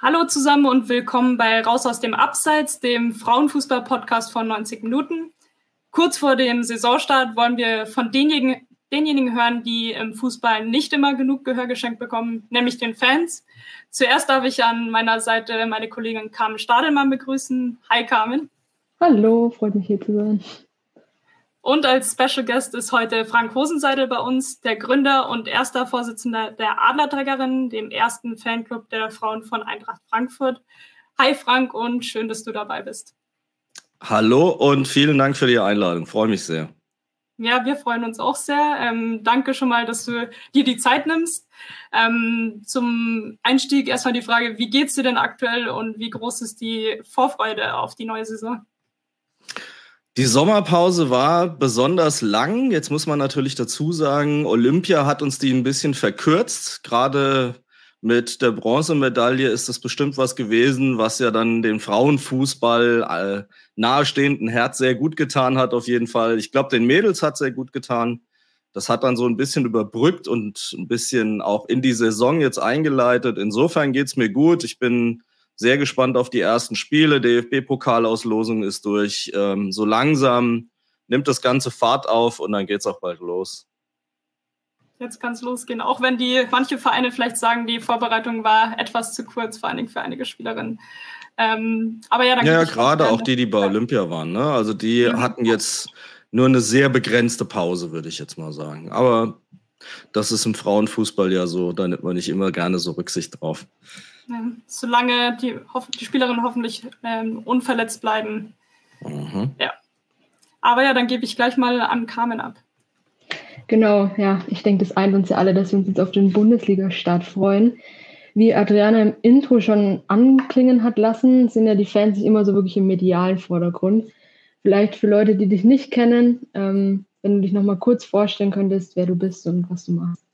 Hallo zusammen und willkommen bei Raus aus dem Abseits, dem Frauenfußball-Podcast von 90 Minuten. Kurz vor dem Saisonstart wollen wir von denjenigen hören, die im Fußball nicht immer genug Gehör geschenkt bekommen, nämlich den Fans. Zuerst darf ich an meiner Seite meine Kollegin Carmen Stadelmann begrüßen. Hi Carmen. Hallo, freut mich hier zu sein. Und als Special Guest ist heute Frank Hosenseidel bei uns, der Gründer und erster Vorsitzender der Adlerträgerinnen, dem ersten Fanclub der Frauen von Eintracht Frankfurt. Hi Frank und schön, dass du dabei bist. Hallo und vielen Dank für die Einladung, freue mich sehr. Ja, wir freuen uns auch sehr. Danke schon mal, dass du dir die Zeit nimmst. Zum Einstieg erstmal die Frage, wie geht's dir denn aktuell und wie groß ist die Vorfreude auf die neue Saison? Die Sommerpause war besonders lang. Jetzt muss man natürlich dazu sagen, Olympia hat uns die ein bisschen verkürzt. Gerade mit der Bronzemedaille ist das bestimmt was gewesen, was ja dann dem Frauenfußball nahestehenden Herz sehr gut getan hat auf jeden Fall. Ich glaube, den Mädels hat sehr gut getan. Das hat dann so ein bisschen überbrückt und ein bisschen auch in die Saison jetzt eingeleitet. Insofern geht's mir gut. Ich bin sehr gespannt auf die ersten Spiele. DFB-Pokalauslosung ist durch. So langsam nimmt das Ganze Fahrt auf und dann geht's auch bald los. Jetzt kann es losgehen, auch wenn manche Vereine vielleicht sagen, die Vorbereitung war etwas zu kurz, vor allen Dingen für einige Spielerinnen. Aber ja, dann ja, gerade auch die bei Olympia waren. Ne? Also die hatten jetzt nur eine sehr begrenzte Pause, würde ich jetzt mal sagen. Aber das ist im Frauenfußball ja so, da nimmt man nicht immer gerne so Rücksicht drauf. Solange die Spielerinnen hoffentlich unverletzt bleiben. Mhm. Ja. Aber ja, dann gebe ich gleich mal an Carmen ab. Genau, ja, ich denke, das eint uns ja alle, dass wir uns jetzt auf den Bundesliga-Start freuen. Wie Adriana im Intro schon anklingen hat lassen, sind ja die Fans nicht immer so wirklich im medialen Vordergrund. Vielleicht für Leute, die dich nicht kennen, wenn du dich nochmal kurz vorstellen könntest, wer du bist und was du machst.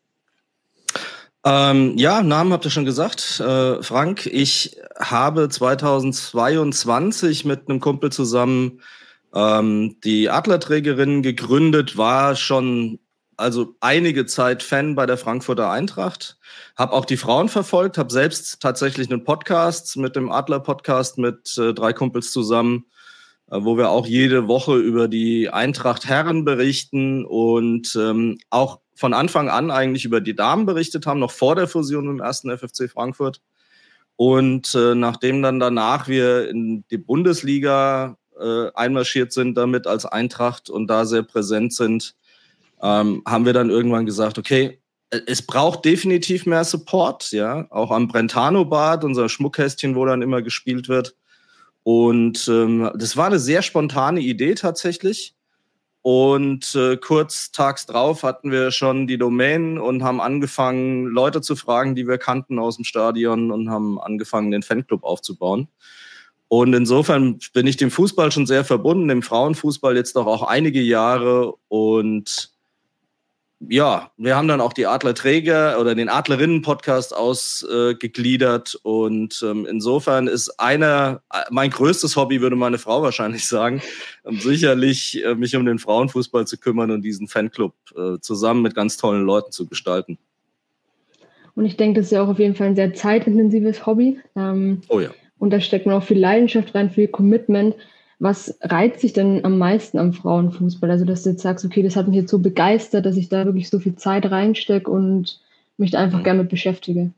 Ja, Namen habt ihr schon gesagt, Frank. Ich habe 2022 mit einem Kumpel zusammen die Adlerträgerinnen gegründet, war schon also einige Zeit Fan bei der Frankfurter Eintracht, habe auch die Frauen verfolgt, habe selbst tatsächlich einen Podcast mit dem Adler-Podcast mit 3 Kumpels zusammen, wo wir auch jede Woche über die Eintracht-Herren berichten und auch von Anfang an eigentlich über die Damen berichtet haben, noch vor der Fusion mit dem ersten FFC Frankfurt. Und nachdem dann danach wir in die Bundesliga einmarschiert sind damit als Eintracht und da sehr präsent sind, haben wir dann irgendwann gesagt, okay, es braucht definitiv mehr Support, ja, auch am Brentano-Bad, unser Schmuckkästchen, wo dann immer gespielt wird. Und das war eine sehr spontane Idee tatsächlich. Und kurz tags drauf hatten wir schon die Domain und haben angefangen, Leute zu fragen, die wir kannten aus dem Stadion und haben angefangen, den Fanclub aufzubauen. Und insofern bin ich dem Fußball schon sehr verbunden, dem Frauenfußball jetzt doch auch einige Jahre. Und ja, wir haben dann auch die Adlerträger oder den Adlerinnen-Podcast ausgegliedert. Und insofern ist mein größtes Hobby, würde meine Frau wahrscheinlich sagen, sicherlich mich um den Frauenfußball zu kümmern und diesen Fanclub zusammen mit ganz tollen Leuten zu gestalten. Und ich denke, das ist ja auch auf jeden Fall ein sehr zeitintensives Hobby. Oh ja. Und da steckt man auch viel Leidenschaft rein, viel Commitment. Was reizt sich denn am meisten am Frauenfußball? Also, dass du jetzt sagst, okay, das hat mich jetzt so begeistert, dass ich da wirklich so viel Zeit reinstecke und mich da einfach gerne mit beschäftige.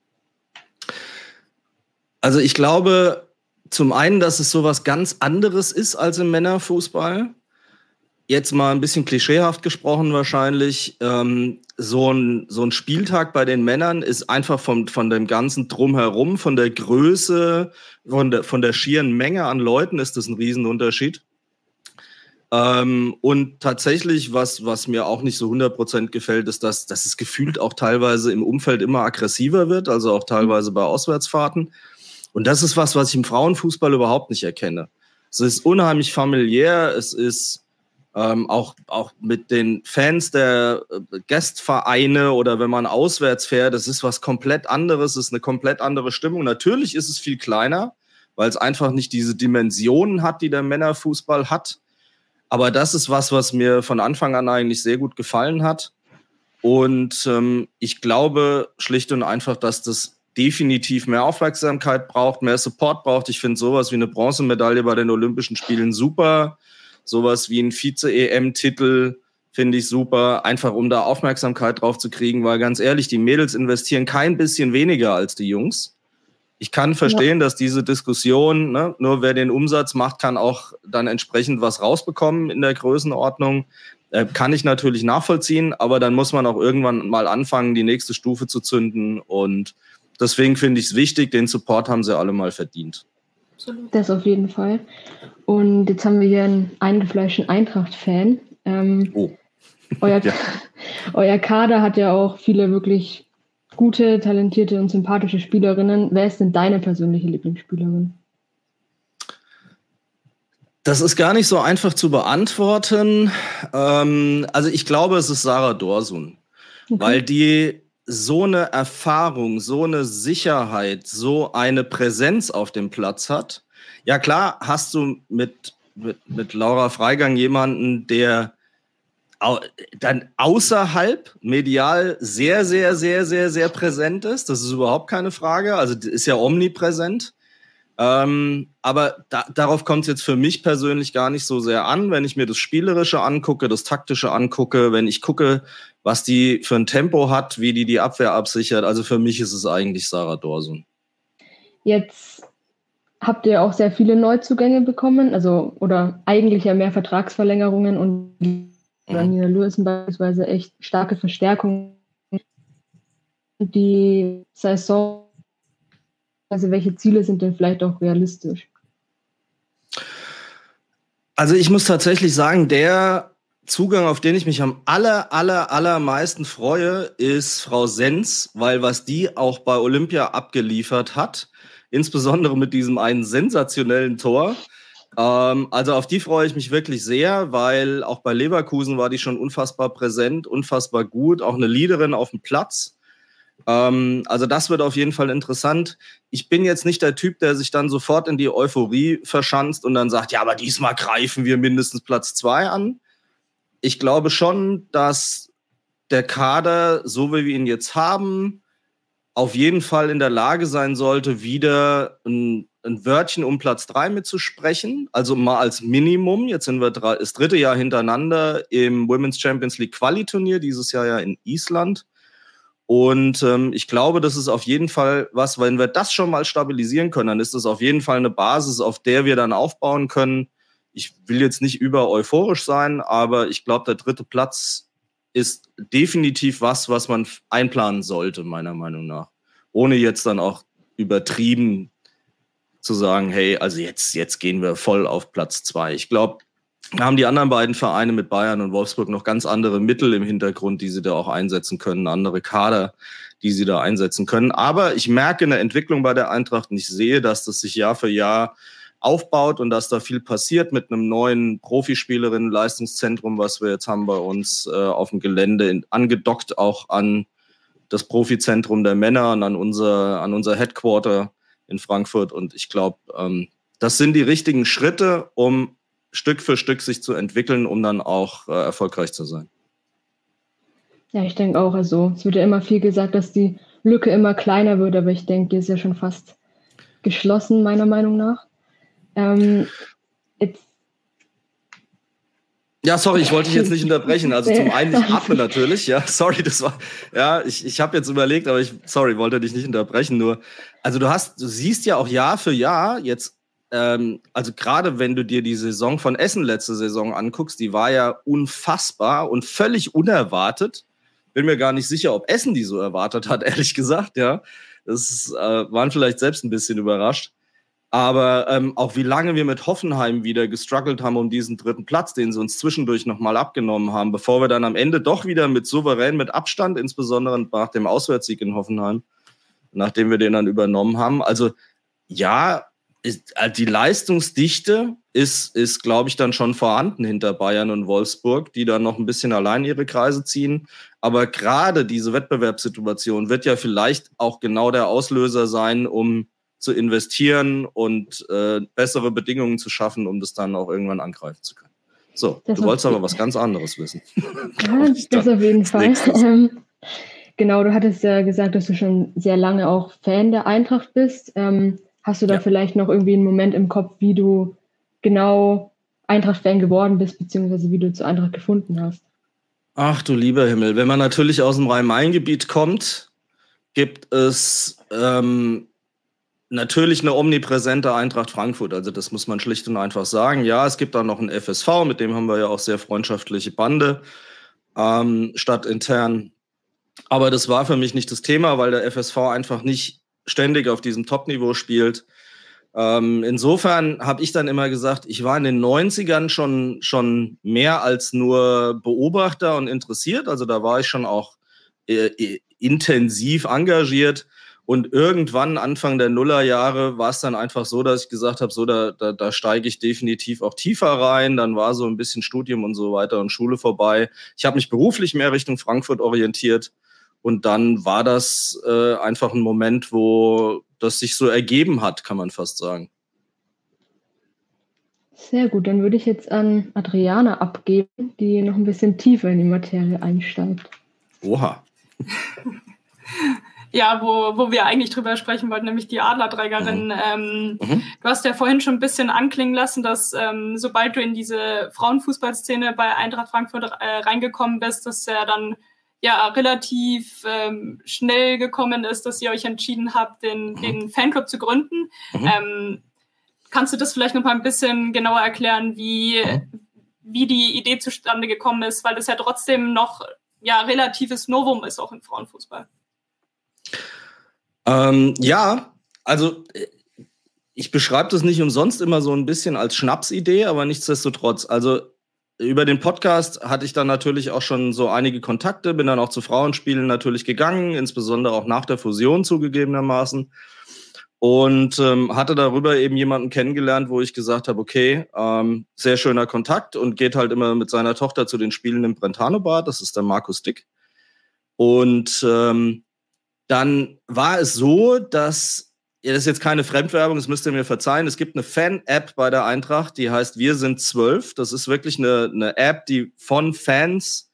Also ich glaube zum einen, dass es sowas ganz anderes ist als im Männerfußball. Jetzt mal ein bisschen klischeehaft gesprochen wahrscheinlich. So ein Spieltag bei den Männern ist einfach von dem ganzen Drumherum, von der Größe, von der schieren Menge an Leuten ist das ein Riesenunterschied. Und tatsächlich, was mir auch nicht so 100% gefällt, ist, dass es gefühlt auch teilweise im Umfeld immer aggressiver wird, also auch teilweise bei Auswärtsfahrten. Und das ist was ich im Frauenfußball überhaupt nicht erkenne. Es ist unheimlich familiär, es ist auch mit den Fans der Gastvereine oder wenn man auswärts fährt, das ist was komplett anderes, es ist eine komplett andere Stimmung. Natürlich ist es viel kleiner, weil es einfach nicht diese Dimensionen hat, die der Männerfußball hat. Aber das ist was mir von Anfang an eigentlich sehr gut gefallen hat. Und ich glaube schlicht und einfach, dass das definitiv mehr Aufmerksamkeit braucht, mehr Support braucht. Ich finde sowas wie eine Bronzemedaille bei den Olympischen Spielen super. Sowas wie ein Vize-EM-Titel finde ich super, einfach um da Aufmerksamkeit drauf zu kriegen, weil ganz ehrlich, die Mädels investieren kein bisschen weniger als die Jungs. Ich kann verstehen, dass diese Diskussion, ne, nur wer den Umsatz macht, kann auch dann entsprechend was rausbekommen in der Größenordnung. Kann ich natürlich nachvollziehen, aber dann muss man auch irgendwann mal anfangen, die nächste Stufe zu zünden. Und deswegen finde ich es wichtig, den Support haben sie alle mal verdient. Das auf jeden Fall. Und jetzt haben wir hier einen eingefleischten Eintracht-Fan. Euer Kader hat ja auch viele wirklich gute, talentierte und sympathische Spielerinnen. Wer ist denn deine persönliche Lieblingsspielerin? Das ist gar nicht so einfach zu beantworten. Also ich glaube, es ist Sarah Dorsun, weil die so eine Erfahrung, so eine Sicherheit, so eine Präsenz auf dem Platz hat. Ja klar, hast du mit Laura Freigang jemanden, der dann außerhalb medial sehr, sehr, sehr, sehr, sehr präsent ist. Das ist überhaupt keine Frage. Also ist ja omnipräsent. Aber darauf kommt es jetzt für mich persönlich gar nicht so sehr an, wenn ich mir das Spielerische angucke, das Taktische angucke, wenn ich gucke, was die für ein Tempo hat, wie die Abwehr absichert. Also für mich ist es eigentlich Sarah Dorsun. Jetzt habt ihr auch sehr viele Neuzugänge bekommen, also oder eigentlich ja mehr Vertragsverlängerungen und Nina Lewis beispielsweise echt starke Verstärkungen. Die Saison, also welche Ziele sind denn vielleicht auch realistisch? Also ich muss tatsächlich sagen, der Zugang, auf den ich mich am allermeisten freue, ist Frau Sens, weil was die auch bei Olympia abgeliefert hat, insbesondere mit diesem einen sensationellen Tor, also auf die freue ich mich wirklich sehr, weil auch bei Leverkusen war die schon unfassbar präsent, unfassbar gut, auch eine Leaderin auf dem Platz. Also das wird auf jeden Fall interessant. Ich bin jetzt nicht der Typ, der sich dann sofort in die Euphorie verschanzt und dann sagt, ja, aber diesmal greifen wir mindestens Platz 2 an. Ich glaube schon, dass der Kader, so wie wir ihn jetzt haben, auf jeden Fall in der Lage sein sollte, wieder ein Wörtchen um Platz 3 mitzusprechen. Also mal als Minimum. Jetzt sind wir das 3. Jahr hintereinander im Women's Champions League Quali-Turnier, dieses Jahr ja in Island. Und ich glaube, das ist auf jeden Fall was, wenn wir das schon mal stabilisieren können, dann ist das auf jeden Fall eine Basis, auf der wir dann aufbauen können. Ich will jetzt nicht über euphorisch sein, aber ich glaube, der 3. Platz ist definitiv was man einplanen sollte, meiner Meinung nach. Ohne jetzt dann auch übertrieben zu sagen, hey, also jetzt gehen wir voll auf Platz 2. Ich glaube, da haben die anderen beiden Vereine mit Bayern und Wolfsburg noch ganz andere Mittel im Hintergrund, die sie da auch einsetzen können, andere Kader, die sie da einsetzen können. Aber ich merke eine Entwicklung bei der Eintracht und ich sehe, dass das sich Jahr für Jahr aufbaut und dass da viel passiert mit einem neuen Profispielerinnen-Leistungszentrum, was wir jetzt haben bei uns auf dem Gelände, angedockt auch an das Profizentrum der Männer und an unser Headquarter in Frankfurt. Und ich glaube, das sind die richtigen Schritte, um Stück für Stück sich zu entwickeln, um dann auch erfolgreich zu sein. Ja, ich denke auch. Also es wird ja immer viel gesagt, dass die Lücke immer kleiner wird, aber ich denke, die ist ja schon fast geschlossen, meiner Meinung nach. Ja, sorry, ich wollte dich jetzt nicht unterbrechen. Also zum einen, ich atme natürlich, ja, sorry, das war, ja, ich habe jetzt überlegt, aber wollte dich nicht unterbrechen, nur, also du siehst ja auch Jahr für Jahr jetzt, also gerade wenn du dir die Saison von Essen letzte Saison anguckst, die war ja unfassbar und völlig unerwartet. Bin mir gar nicht sicher, ob Essen die so erwartet hat, ehrlich gesagt, ja. Das waren vielleicht selbst ein bisschen überrascht. Aber auch wie lange wir mit Hoffenheim wieder gestruggelt haben um diesen 3. Platz, den sie uns zwischendurch nochmal abgenommen haben, bevor wir dann am Ende doch wieder mit Abstand, insbesondere nach dem Auswärtssieg in Hoffenheim, nachdem wir den dann übernommen haben. Also ja, die Leistungsdichte ist, glaube ich, dann schon vorhanden hinter Bayern und Wolfsburg, die dann noch ein bisschen allein ihre Kreise ziehen. Aber gerade diese Wettbewerbssituation wird ja vielleicht auch genau der Auslöser sein, um zu investieren und bessere Bedingungen zu schaffen, um das dann auch irgendwann angreifen zu können. So, du wolltest aber was ganz anderes wissen. Ja, das auf jeden Fall. Genau, du hattest ja gesagt, dass du schon sehr lange auch Fan der Eintracht bist. Hast du da vielleicht noch irgendwie einen Moment im Kopf, wie du genau Eintracht-Fan geworden bist, beziehungsweise wie du zur Eintracht gefunden hast? Ach du lieber Himmel, wenn man natürlich aus dem Rhein-Main-Gebiet kommt, gibt es natürlich eine omnipräsente Eintracht Frankfurt. Also das muss man schlicht und einfach sagen. Ja, es gibt da noch einen FSV, mit dem haben wir ja auch sehr freundschaftliche Bande, stadtintern. Aber das war für mich nicht das Thema, weil der FSV einfach nicht ständig auf diesem Top-Niveau spielt. Insofern habe ich dann immer gesagt, ich war in den 90ern schon mehr als nur Beobachter und interessiert. Also da war ich schon auch intensiv engagiert. Und irgendwann, Anfang der Nullerjahre, war es dann einfach so, dass ich gesagt habe, so da steige ich definitiv auch tiefer rein. Dann war so ein bisschen Studium und so weiter und Schule vorbei. Ich habe mich beruflich mehr Richtung Frankfurt orientiert. Und dann war das einfach ein Moment, wo das sich so ergeben hat, kann man fast sagen. Sehr gut, dann würde ich jetzt an Adriana abgeben, die noch ein bisschen tiefer in die Materie einsteigt. Oha. Ja, wo wir eigentlich drüber sprechen wollten, nämlich die Adlerträgerin. Du hast ja vorhin schon ein bisschen anklingen lassen, dass sobald du in diese Frauenfußballszene bei Eintracht Frankfurt reingekommen bist, dass ja dann ja relativ schnell gekommen ist, dass ihr euch entschieden habt, den Fanclub zu gründen. Kannst du das vielleicht noch mal ein bisschen genauer erklären, wie die Idee zustande gekommen ist, weil das ja trotzdem noch ja relatives Novum ist, auch im Frauenfußball? Ja, also ich beschreibe das nicht umsonst immer so ein bisschen als Schnapsidee, aber nichtsdestotrotz, also über den Podcast hatte ich dann natürlich auch schon so einige Kontakte, bin dann auch zu Frauenspielen natürlich gegangen, insbesondere auch nach der Fusion zugegebenermaßen. Und hatte darüber eben jemanden kennengelernt, wo ich gesagt habe, okay, sehr schöner Kontakt und geht halt immer mit seiner Tochter zu den Spielen im Brentano-Bad, das ist der Markus Dick. Und dann war es so, dass, ja, das ist jetzt keine Fremdwerbung, das müsst ihr mir verzeihen, es gibt eine Fan-App bei der Eintracht, die heißt Wir sind 12. Das ist wirklich eine App, die von Fans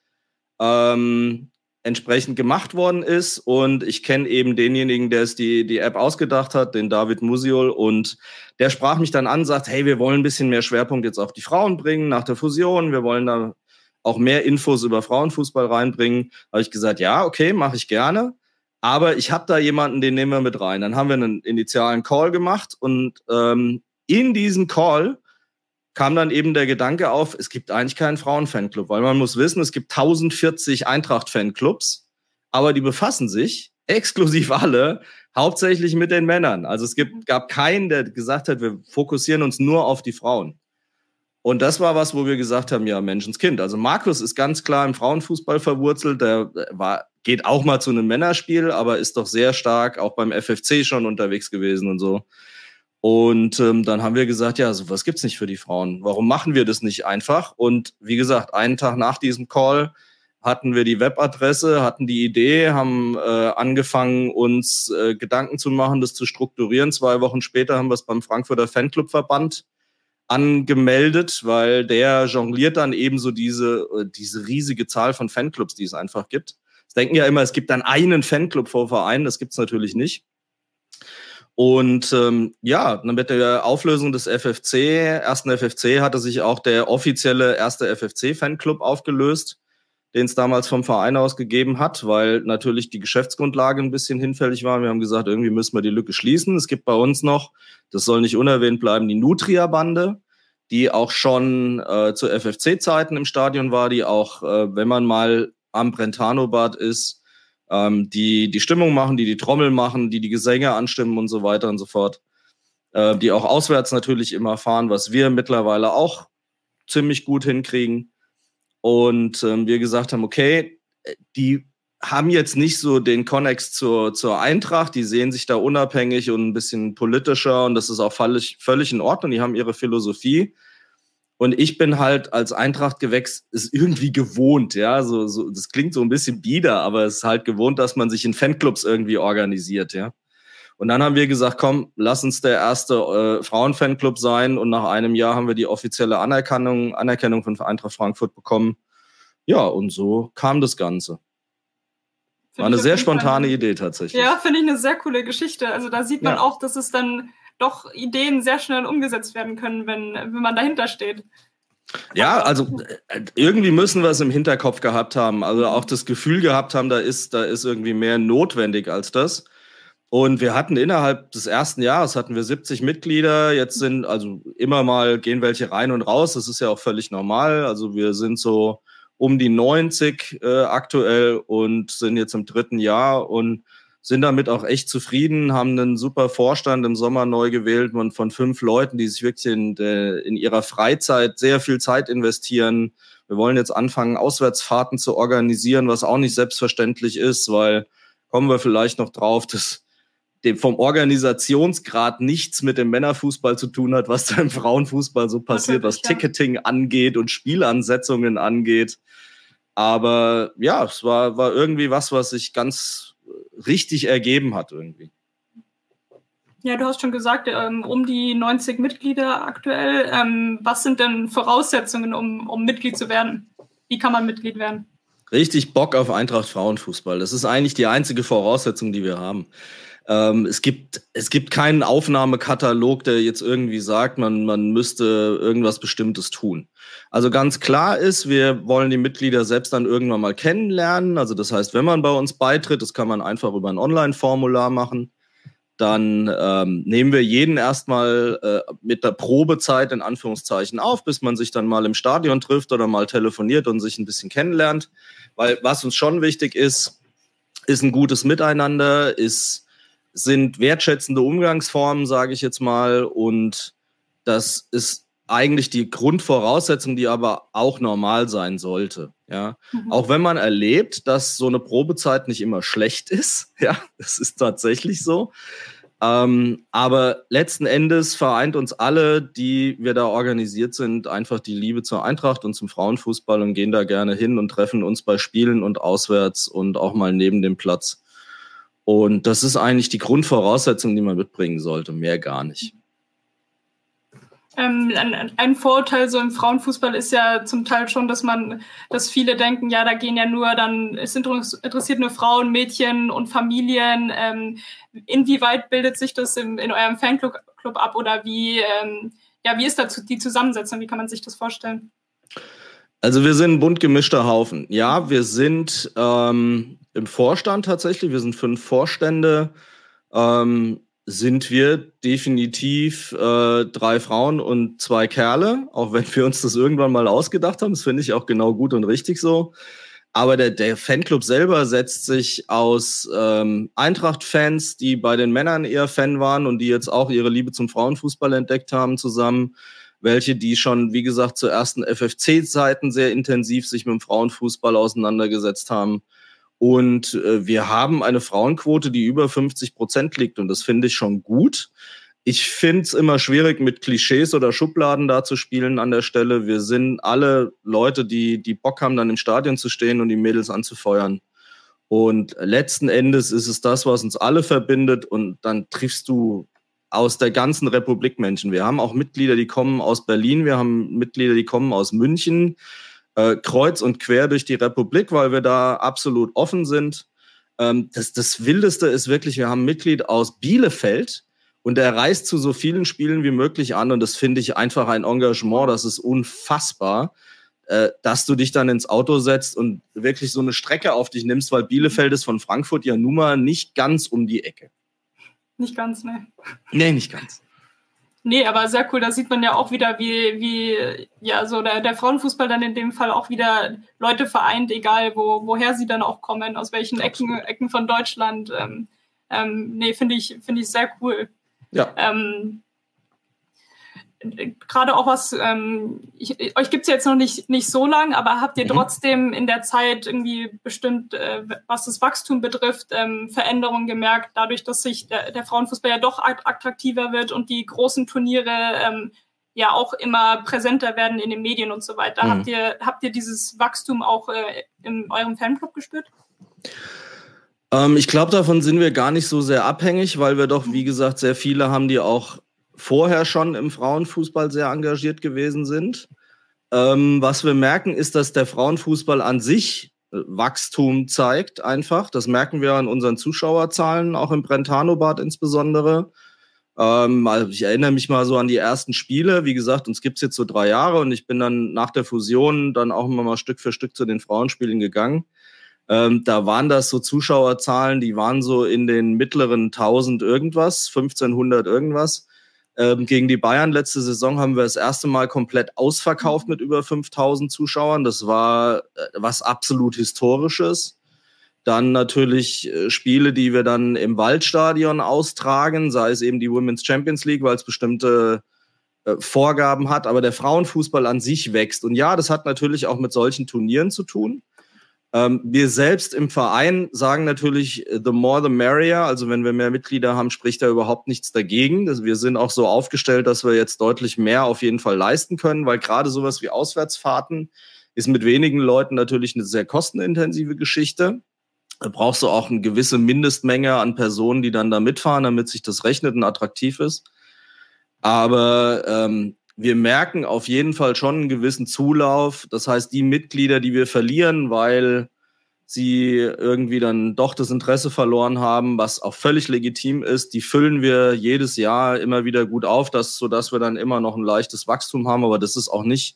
entsprechend gemacht worden ist. Und ich kenne eben denjenigen, der es die App ausgedacht hat, den David Musiol. Und der sprach mich dann an, sagt, hey, wir wollen ein bisschen mehr Schwerpunkt jetzt auf die Frauen bringen nach der Fusion. Wir wollen da auch mehr Infos über Frauenfußball reinbringen. Habe ich gesagt, ja, okay, mache ich gerne. Aber ich habe da jemanden, den nehmen wir mit rein. Dann haben wir einen initialen Call gemacht und in diesem Call kam dann eben der Gedanke auf, es gibt eigentlich keinen Frauenfanclub, weil man muss wissen, es gibt 1040 Eintracht-Fanclubs, aber die befassen sich, exklusiv alle, hauptsächlich mit den Männern. Also es gab keinen, der gesagt hat, wir fokussieren uns nur auf die Frauen. Und das war was, wo wir gesagt haben, ja, Menschenskind. Also Markus ist ganz klar im Frauenfußball verwurzelt, geht auch mal zu einem Männerspiel, aber ist doch sehr stark auch beim FFC schon unterwegs gewesen und so. Und dann haben wir gesagt, ja, sowas gibt's nicht für die Frauen. Warum machen wir das nicht einfach? Und wie gesagt, einen Tag nach diesem Call hatten wir die Webadresse, hatten die Idee, haben angefangen, uns Gedanken zu machen, das zu strukturieren. 2 Wochen später haben wir es beim Frankfurter Fanclubverband angemeldet, weil der jongliert dann eben so diese riesige Zahl von Fanclubs, die es einfach gibt. Es denken ja immer, es gibt dann einen Fanclub vor Verein, das gibt's natürlich nicht. Und ja, mit der Auflösung des ersten FFC hatte sich auch der offizielle erste FFC-Fanclub aufgelöst, den es damals vom Verein aus gegeben hat, weil natürlich die Geschäftsgrundlage ein bisschen hinfällig war. Wir haben gesagt, irgendwie müssen wir die Lücke schließen. Es gibt bei uns noch, das soll nicht unerwähnt bleiben, die Nutria-Bande, die auch schon zu FFC-Zeiten im Stadion war, die auch, wenn man mal am Brentano-Bad ist, die Stimmung machen, die Trommel machen, die Gesänge anstimmen und so weiter und so fort. Die auch auswärts natürlich immer fahren, was wir mittlerweile auch ziemlich gut hinkriegen. Und wir gesagt haben, okay, die haben jetzt nicht so den Konnex zur Eintracht, die sehen sich da unabhängig und ein bisschen politischer und das ist auch völlig in Ordnung, die haben ihre Philosophie. Und ich bin halt als Eintracht-Gewächs ist irgendwie gewohnt, ja, so das klingt so ein bisschen bieder, aber es ist halt gewohnt, dass man sich in Fanclubs irgendwie organisiert, ja. Und dann haben wir gesagt, komm, lass uns der erste Frauenfanclub sein. Und nach einem Jahr haben wir die offizielle Anerkennung von Eintracht Frankfurt bekommen. Ja, und so kam das Ganze. War eine sehr spontane Idee tatsächlich. Ja, finde ich eine sehr coole Geschichte. Also da sieht man auch, dass es dann doch Ideen sehr schnell umgesetzt werden können, wenn man dahinter steht. Ja, also irgendwie müssen wir es im Hinterkopf gehabt haben, also auch das Gefühl gehabt haben, da ist irgendwie mehr notwendig als das. Und wir hatten innerhalb des ersten Jahres 70 Mitglieder. Jetzt sind also immer mal gehen welche rein und raus. Das ist ja auch völlig normal. Also wir sind so um die 90 aktuell und sind jetzt im 3. Jahr und sind damit auch echt zufrieden, haben einen super Vorstand im Sommer neu gewählt von 5 Leuten, die sich wirklich in ihrer Freizeit sehr viel Zeit investieren. Wir wollen jetzt anfangen, Auswärtsfahrten zu organisieren, was auch nicht selbstverständlich ist, weil, kommen wir vielleicht noch drauf, dass vom Organisationsgrad nichts mit dem Männerfußball zu tun hat, was da im Frauenfußball so passiert, was Ticketing angeht und Spielansetzungen angeht. Aber ja, es war irgendwie was sich ganz richtig ergeben hat irgendwie. Ja, du hast schon gesagt, um die 90 Mitglieder aktuell. Was sind denn Voraussetzungen, um Mitglied zu werden? Wie kann man Mitglied werden? Richtig Bock auf Eintracht Frauenfußball. Das ist eigentlich die einzige Voraussetzung, die wir haben. Es gibt keinen Aufnahmekatalog, der jetzt irgendwie sagt, man müsste irgendwas Bestimmtes tun. Also ganz klar ist, wir wollen die Mitglieder selbst dann irgendwann mal kennenlernen. Also das heißt, wenn man bei uns beitritt, das kann man einfach über ein Online-Formular machen, dann nehmen wir jeden erstmal mit der Probezeit in Anführungszeichen auf, bis man sich dann mal im Stadion trifft oder mal telefoniert und sich ein bisschen kennenlernt. Weil was uns schon wichtig ist ein gutes Miteinander, sind wertschätzende Umgangsformen, sage ich jetzt mal, und das ist eigentlich die Grundvoraussetzung, die aber auch normal sein sollte. Ja, auch wenn man erlebt, dass so eine Probezeit nicht immer schlecht ist, ja, das ist tatsächlich so. Aber letzten Endes vereint uns alle, die wir da organisiert sind, einfach die Liebe zur Eintracht und zum Frauenfußball und gehen da gerne hin und treffen uns bei Spielen und auswärts und auch mal neben dem Platz. Und das ist eigentlich die Grundvoraussetzung, die man mitbringen sollte, mehr gar nicht. Ein Vorurteil so im Frauenfußball ist ja zum Teil schon, dass viele denken, ja, da gehen ja es interessiert nur Frauen, Mädchen und Familien. Inwieweit bildet sich das in eurem Fanclub ab oder wie ist dazu die Zusammensetzung? Wie kann man sich das vorstellen? Also wir sind ein bunt gemischter Haufen. Ja, wir sind im Vorstand tatsächlich, wir sind 5 Vorstände, sind wir definitiv 3 Frauen und 2 Kerle, auch wenn wir uns das irgendwann mal ausgedacht haben. Das finde ich auch genau gut und richtig so. Aber der Fanclub selber setzt sich aus Eintracht-Fans, die bei den Männern eher Fan waren und die jetzt auch ihre Liebe zum Frauenfußball entdeckt haben, zusammen. Welche, die schon, wie gesagt, zu ersten FFC-Zeiten sehr intensiv sich mit dem Frauenfußball auseinandergesetzt haben. Und wir haben eine Frauenquote, die über 50% liegt. Und das finde ich schon gut. Ich finde es immer schwierig, mit Klischees oder Schubladen da zu spielen an der Stelle. Wir sind alle Leute, die Bock haben, dann im Stadion zu stehen und die Mädels anzufeuern. Und letzten Endes ist es das, was uns alle verbindet. Und dann triffst du aus der ganzen Republik Menschen. Wir haben auch Mitglieder, die kommen aus Berlin. Wir haben Mitglieder, die kommen aus München. Kreuz und quer durch die Republik, weil wir da absolut offen sind. Das Wildeste ist wirklich, wir haben ein Mitglied aus Bielefeld und der reist zu so vielen Spielen wie möglich an und das finde ich einfach ein Engagement, das ist unfassbar, dass du dich dann ins Auto setzt und wirklich so eine Strecke auf dich nimmst, weil Bielefeld ist von Frankfurt ja nun mal nicht ganz um die Ecke. Nicht ganz, ne? Nee, nicht ganz. Nee, aber sehr cool. Da sieht man ja auch wieder, wie so der Frauenfußball dann in dem Fall auch wieder Leute vereint, egal woher sie dann auch kommen, aus welchen Ecken von Deutschland. Finde ich sehr cool. Ja. Gerade auch euch gibt's jetzt noch nicht so lang, aber habt ihr trotzdem in der Zeit irgendwie bestimmt, was das Wachstum betrifft, Veränderungen gemerkt, dadurch, dass sich der Frauenfußball ja doch attraktiver wird und die großen Turniere ja auch immer präsenter werden in den Medien und so weiter. Habt ihr dieses Wachstum auch in eurem Fanclub gespürt? Ich glaube, davon sind wir gar nicht so sehr abhängig, weil wir doch, wie gesagt, sehr viele haben, die auch vorher schon im Frauenfußball sehr engagiert gewesen sind. Was wir merken, ist, dass der Frauenfußball an sich Wachstum zeigt einfach. Das merken wir an unseren Zuschauerzahlen, auch im Brentano-Bad insbesondere. Also ich erinnere mich mal so an die ersten Spiele. Wie gesagt, uns gibt's jetzt so 3 Jahre und ich bin dann nach der Fusion dann auch immer mal Stück für Stück zu den Frauenspielen gegangen. Da waren das so Zuschauerzahlen, die waren so in den mittleren 1000 irgendwas, 1500 irgendwas. Gegen die Bayern letzte Saison haben wir das erste Mal komplett ausverkauft mit über 5000 Zuschauern. Das war was absolut Historisches. Dann natürlich Spiele, die wir dann im Waldstadion austragen, sei es eben die Women's Champions League, weil es bestimmte Vorgaben hat. Aber der Frauenfußball an sich wächst. Und ja, das hat natürlich auch mit solchen Turnieren zu tun. Wir selbst im Verein sagen natürlich, the more the merrier. Also wenn wir mehr Mitglieder haben, spricht da überhaupt nichts dagegen. Also wir sind auch so aufgestellt, dass wir jetzt deutlich mehr auf jeden Fall leisten können, weil gerade sowas wie Auswärtsfahrten ist mit wenigen Leuten natürlich eine sehr kostenintensive Geschichte. Da brauchst du auch eine gewisse Mindestmenge an Personen, die dann da mitfahren, damit sich das rechnet und attraktiv ist. Aber wir merken auf jeden Fall schon einen gewissen Zulauf. Das heißt, die Mitglieder, die wir verlieren, weil sie irgendwie dann doch das Interesse verloren haben, was auch völlig legitim ist, die füllen wir jedes Jahr immer wieder gut auf, sodass wir dann immer noch ein leichtes Wachstum haben. Aber das ist auch nicht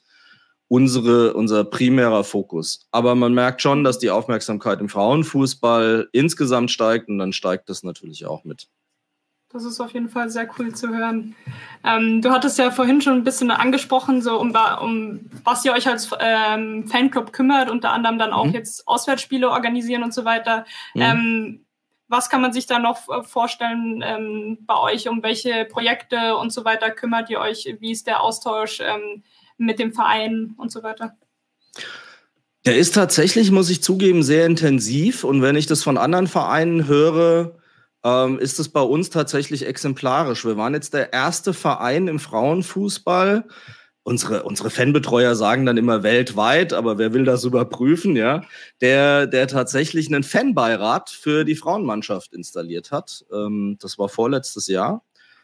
unser primärer Fokus. Aber man merkt schon, dass die Aufmerksamkeit im Frauenfußball insgesamt steigt und dann steigt das natürlich auch mit. Das ist auf jeden Fall sehr cool zu hören. Du hattest ja vorhin schon ein bisschen angesprochen, so um was ihr euch als Fanclub kümmert, unter anderem dann auch jetzt Auswärtsspiele organisieren und so weiter. Was kann man sich da noch vorstellen bei euch? Um welche Projekte und so weiter kümmert ihr euch? Wie ist der Austausch mit dem Verein und so weiter? Der ist tatsächlich, muss ich zugeben, sehr intensiv. Und wenn ich das von anderen Vereinen höre, ist es bei uns tatsächlich exemplarisch. Wir waren jetzt der erste Verein im Frauenfußball. Unsere Fanbetreuer sagen dann immer weltweit, aber wer will das überprüfen, ja? Der tatsächlich einen Fanbeirat für die Frauenmannschaft installiert hat. Das war vorletztes Jahr.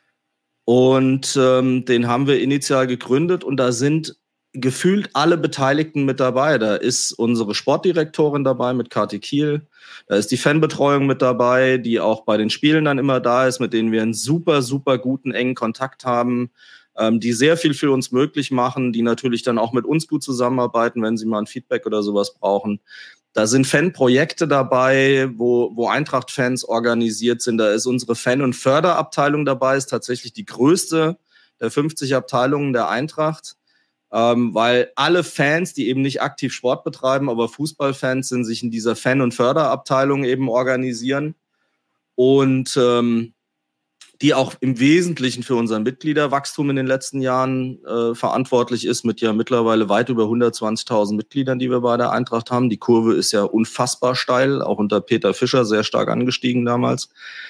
Und den haben wir initial gegründet und da sind gefühlt alle Beteiligten mit dabei. Da ist unsere Sportdirektorin dabei mit Kati Kiel. Da ist die Fanbetreuung mit dabei, die auch bei den Spielen dann immer da ist, mit denen wir einen super, super guten, engen Kontakt haben, die sehr viel für uns möglich machen, die natürlich dann auch mit uns gut zusammenarbeiten, wenn sie mal ein Feedback oder sowas brauchen. Da sind Fanprojekte dabei, wo Eintracht-Fans organisiert sind. Da ist unsere Fan- und Förderabteilung dabei, ist tatsächlich die größte der 50 Abteilungen der Eintracht. Weil alle Fans, die eben nicht aktiv Sport betreiben, aber Fußballfans sind, sich in dieser Fan- und Förderabteilung eben organisieren und die auch im Wesentlichen für unser Mitgliederwachstum in den letzten Jahren verantwortlich ist, mit ja mittlerweile weit über 120.000 Mitgliedern, die wir bei der Eintracht haben. Die Kurve ist ja unfassbar steil, auch unter Peter Fischer sehr stark angestiegen damals.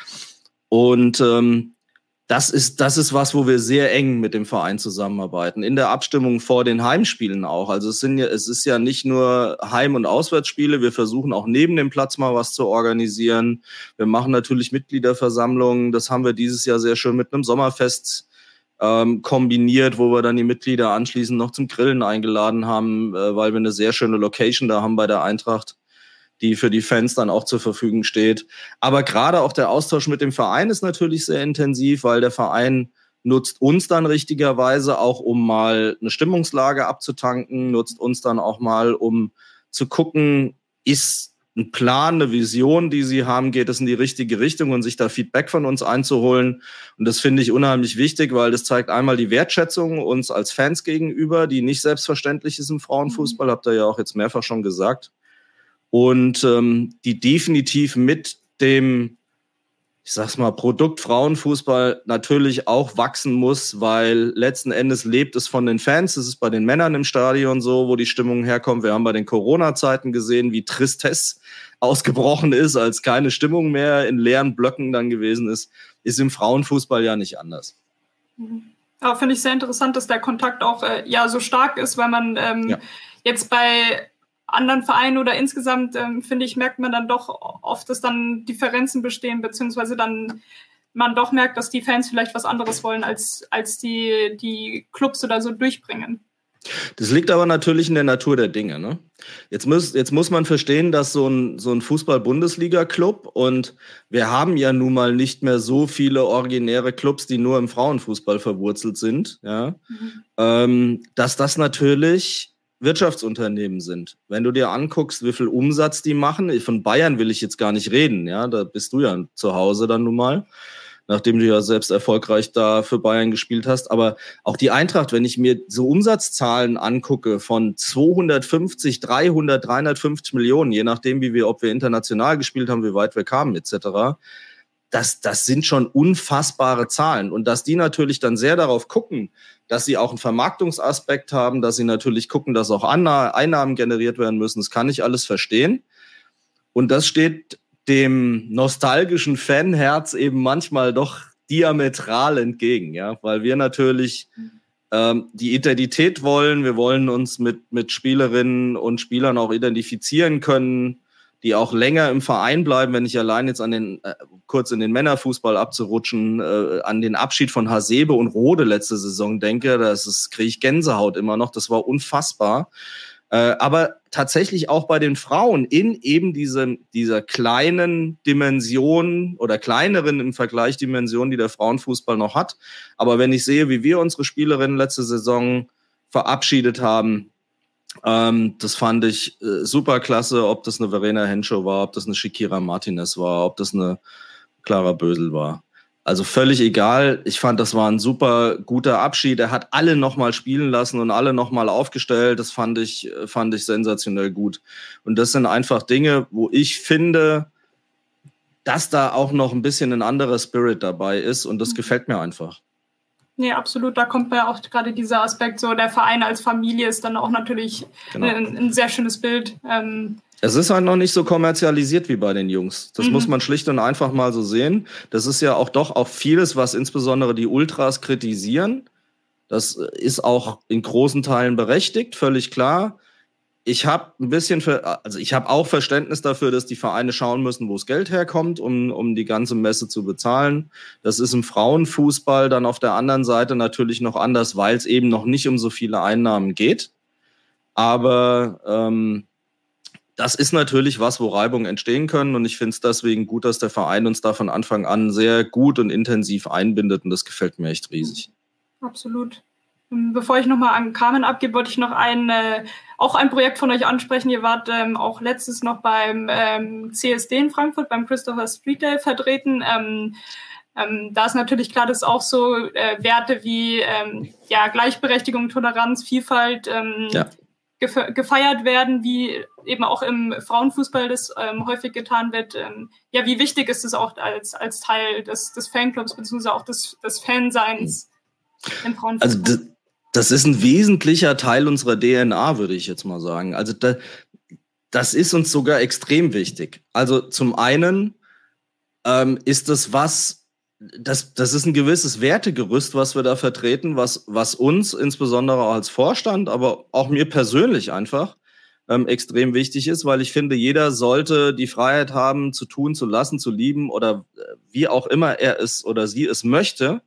Und das ist was, wo wir sehr eng mit dem Verein zusammenarbeiten. In der Abstimmung vor den Heimspielen auch. Also es ist ja nicht nur Heim- und Auswärtsspiele. Wir versuchen auch neben dem Platz mal was zu organisieren. Wir machen natürlich Mitgliederversammlungen. Das haben wir dieses Jahr sehr schön mit einem Sommerfest kombiniert, wo wir dann die Mitglieder anschließend noch zum Grillen eingeladen haben, weil wir eine sehr schöne Location da haben bei der Eintracht, die für die Fans dann auch zur Verfügung steht. Aber gerade auch der Austausch mit dem Verein ist natürlich sehr intensiv, weil der Verein nutzt uns dann richtigerweise auch, um mal eine Stimmungslage abzutanken, nutzt uns dann auch mal, um zu gucken, ist ein Plan, eine Vision, die sie haben, geht es in die richtige Richtung und sich da Feedback von uns einzuholen. Und das finde ich unheimlich wichtig, weil das zeigt einmal die Wertschätzung uns als Fans gegenüber, die nicht selbstverständlich ist im Frauenfußball, habt ihr ja auch jetzt mehrfach schon gesagt. Und die definitiv mit dem, ich sag's mal, Produkt Frauenfußball natürlich auch wachsen muss, weil letzten Endes lebt es von den Fans. Das ist bei den Männern im Stadion so, wo die Stimmung herkommt. Wir haben bei den Corona-Zeiten gesehen, wie Tristesse ausgebrochen ist, als keine Stimmung mehr in leeren Blöcken dann gewesen ist. Ist im Frauenfußball ja nicht anders. Aber finde ich sehr interessant, dass der Kontakt auch so stark ist, weil man jetzt bei anderen Vereinen oder insgesamt, finde ich, merkt man dann doch oft, dass dann Differenzen bestehen, beziehungsweise dann man doch merkt, dass die Fans vielleicht was anderes wollen, als die Clubs oder so durchbringen. Das liegt aber natürlich in der Natur der Dinge, ne? Jetzt muss man verstehen, dass so ein Fußball-Bundesliga-Club, und wir haben ja nun mal nicht mehr so viele originäre Clubs, die nur im Frauenfußball verwurzelt sind, ja, dass das natürlich Wirtschaftsunternehmen sind. Wenn du dir anguckst, wie viel Umsatz die machen, von Bayern will ich jetzt gar nicht reden, ja, da bist du ja zu Hause dann nun mal, nachdem du ja selbst erfolgreich da für Bayern gespielt hast. Aber auch die Eintracht, wenn ich mir so Umsatzzahlen angucke von 250, 300, 350 Millionen, je nachdem, ob wir international gespielt haben, wie weit wir kamen etc., das sind schon unfassbare Zahlen. Und dass die natürlich dann sehr darauf gucken, dass sie auch einen Vermarktungsaspekt haben, dass sie natürlich gucken, dass auch Einnahmen generiert werden müssen, das kann ich alles verstehen. Und das steht dem nostalgischen Fanherz eben manchmal doch diametral entgegen, ja, weil wir natürlich die Identität wollen. Wir wollen uns mit Spielerinnen und Spielern auch identifizieren können, die auch länger im Verein bleiben. Wenn ich allein jetzt kurz in den Männerfußball abzurutschen, an den Abschied von Hasebe und Rode letzte Saison denke, kriege ich Gänsehaut immer noch. Das war unfassbar. Aber tatsächlich auch bei den Frauen in eben dieser kleinen Dimension oder kleineren im Vergleich Dimension, die der Frauenfußball noch hat. Aber wenn ich sehe, wie wir unsere Spielerinnen letzte Saison verabschiedet haben, das fand ich super klasse, ob das eine Verena Henschow war, ob das eine Shakira Martinez war, ob das eine Clara Bösel war. Also völlig egal. Ich fand, das war ein super guter Abschied. Er hat alle nochmal spielen lassen und alle nochmal aufgestellt. Das fand ich sensationell gut. Und das sind einfach Dinge, wo ich finde, dass da auch noch ein bisschen ein anderer Spirit dabei ist. Und das gefällt mir einfach. Nee, absolut. Da kommt ja auch gerade dieser Aspekt, so der Verein als Familie ist dann auch natürlich ein sehr schönes Bild. Es ist halt noch nicht so kommerzialisiert wie bei den Jungs. Das muss man schlicht und einfach mal so sehen. Das ist ja auch vieles, was insbesondere die Ultras kritisieren. Das ist auch in großen Teilen berechtigt, völlig klar. Ich habe auch Verständnis dafür, dass die Vereine schauen müssen, wo das Geld herkommt, um die ganze Messe zu bezahlen. Das ist im Frauenfußball dann auf der anderen Seite natürlich noch anders, weil es eben noch nicht um so viele Einnahmen geht. Aber das ist natürlich was, wo Reibungen entstehen können. Und ich finde es deswegen gut, dass der Verein uns da von Anfang an sehr gut und intensiv einbindet. Und das gefällt mir echt riesig. Absolut. Bevor ich nochmal an Carmen abgebe, wollte ich noch auch ein Projekt von euch ansprechen. Ihr wart auch letztes noch beim CSD in Frankfurt, beim Christopher Street Day vertreten. Da ist natürlich klar, dass auch so Werte wie Gleichberechtigung, Toleranz, Vielfalt gefeiert werden, wie eben auch im Frauenfußball das häufig getan wird. Wie wichtig ist es auch als Teil des Fanclubs beziehungsweise auch des Fanseins im Frauenfußball? Also das ist ein wesentlicher Teil unserer DNA, würde ich jetzt mal sagen. Also das ist uns sogar extrem wichtig. Also zum einen ist das ist ein gewisses Wertegerüst, was wir da vertreten, was uns insbesondere auch als Vorstand, aber auch mir persönlich einfach extrem wichtig ist, weil ich finde, jeder sollte die Freiheit haben, zu tun, zu lassen, zu lieben oder wie auch immer er es oder sie es möchte.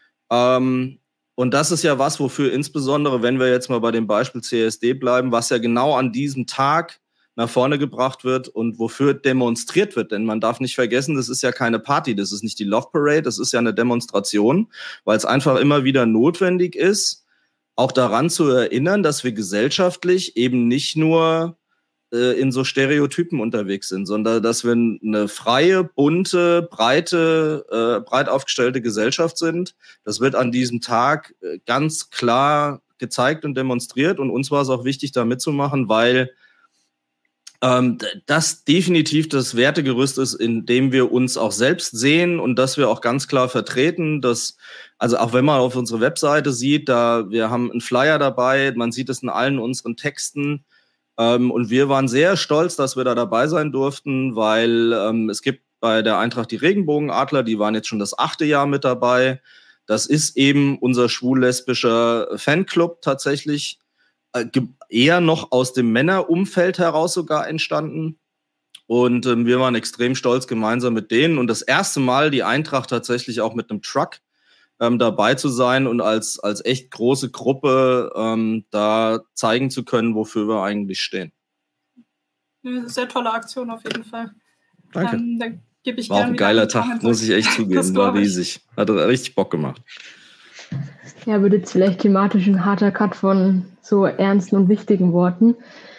Und das ist ja was, wofür insbesondere, wenn wir jetzt mal bei dem Beispiel CSD bleiben, was ja genau an diesem Tag nach vorne gebracht wird und wofür demonstriert wird. Denn man darf nicht vergessen, das ist ja keine Party, das ist nicht die Love Parade, das ist ja eine Demonstration, weil es einfach immer wieder notwendig ist, auch daran zu erinnern, dass wir gesellschaftlich eben nicht nur in so Stereotypen unterwegs sind, sondern dass wir eine freie, bunte, breit aufgestellte Gesellschaft sind. Das wird an diesem Tag ganz klar gezeigt und demonstriert. Und uns war es auch wichtig, da mitzumachen, weil das definitiv das Wertegerüst ist, in dem wir uns auch selbst sehen und das wir auch ganz klar vertreten. Also auch wenn man auf unsere Webseite sieht, wir haben einen Flyer dabei, man sieht es in allen unseren Texten. Und wir waren sehr stolz, dass wir da dabei sein durften, weil es gibt bei der Eintracht die Regenbogenadler, die waren jetzt schon das 8. Jahr mit dabei. Das ist eben unser schwul-lesbischer Fanclub tatsächlich, eher noch aus dem Männerumfeld heraus sogar entstanden. Und wir waren extrem stolz gemeinsam mit denen. Und das erste Mal die Eintracht tatsächlich auch mit einem Truck dabei zu sein und als echt große Gruppe da zeigen zu können, wofür wir eigentlich stehen. Eine sehr tolle Aktion auf jeden Fall. Danke. Dann gebe ich war auch ein geiler Tag, muss ich echt zugeben. War riesig. Hat richtig Bock gemacht. Ja, wird jetzt vielleicht thematisch ein harter Cut von so ernsten und wichtigen Worten.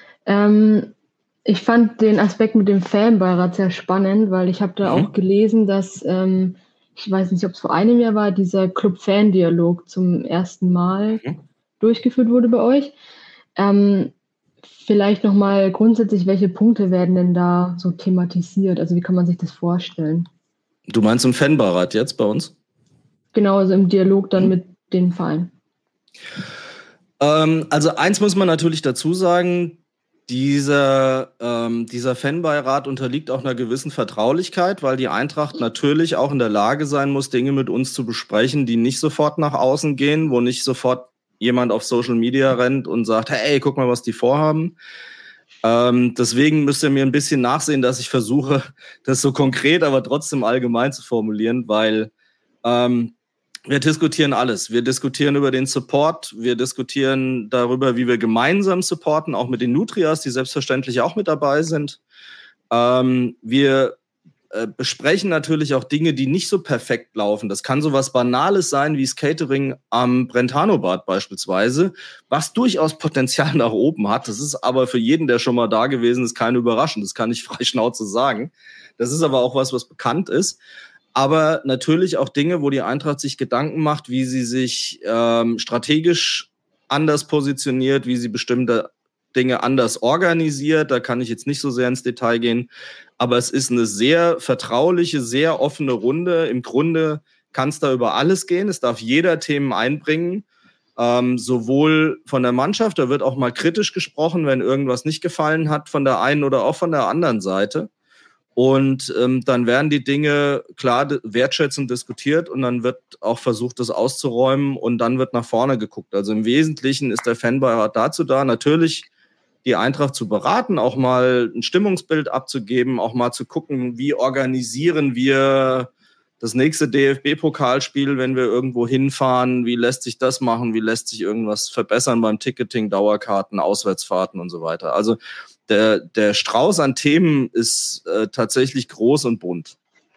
Ich fand den Aspekt mit dem Fanbeirat sehr spannend, weil ich habe da auch gelesen, dass, ich weiß nicht, ob es vor einem Jahr war, dieser Club-Fan-Dialog zum ersten Mal durchgeführt wurde bei euch. Vielleicht nochmal grundsätzlich, welche Punkte werden denn da so thematisiert? Also wie kann man sich das vorstellen? Du meinst im Fanbeirat jetzt bei uns? Genau, also im Dialog dann mit den Verein. Also eins muss man natürlich dazu sagen, dieser Fanbeirat unterliegt auch einer gewissen Vertraulichkeit, weil die Eintracht natürlich auch in der Lage sein muss, Dinge mit uns zu besprechen, die nicht sofort nach außen gehen, wo nicht sofort jemand auf Social Media rennt und sagt, hey, guck mal, was die vorhaben. Deswegen müsst ihr mir ein bisschen nachsehen, dass ich versuche, das so konkret, aber trotzdem allgemein zu formulieren, weil wir diskutieren alles. Wir diskutieren über den Support. Wir diskutieren darüber, wie wir gemeinsam supporten, auch mit den Nutrias, die selbstverständlich auch mit dabei sind. Wir besprechen natürlich auch Dinge, die nicht so perfekt laufen. Das kann so was Banales sein, wie das Catering am Brentano-Bad beispielsweise, was durchaus Potenzial nach oben hat. Das ist aber für jeden, der schon mal da gewesen ist, keine Überraschung. Das kann ich frei Schnauze sagen. Das ist aber auch was bekannt ist. Aber natürlich auch Dinge, wo die Eintracht sich Gedanken macht, wie sie sich strategisch anders positioniert, wie sie bestimmte Dinge anders organisiert. Da kann ich jetzt nicht so sehr ins Detail gehen. Aber es ist eine sehr vertrauliche, sehr offene Runde. Im Grunde kann es da über alles gehen. Es darf jeder Themen einbringen, sowohl von der Mannschaft, da wird auch mal kritisch gesprochen, wenn irgendwas nicht gefallen hat, von der einen oder auch von der anderen Seite. Und dann werden die Dinge klar wertschätzend diskutiert und dann wird auch versucht, das auszuräumen und dann wird nach vorne geguckt. Also im Wesentlichen ist der Fanbeirat dazu da, natürlich die Eintracht zu beraten, auch mal ein Stimmungsbild abzugeben, auch mal zu gucken, wie organisieren wir das nächste DFB-Pokalspiel, wenn wir irgendwo hinfahren, wie lässt sich das machen, wie lässt sich irgendwas verbessern beim Ticketing, Dauerkarten, Auswärtsfahrten und so weiter. Also der Strauß an Themen ist tatsächlich groß und bunt.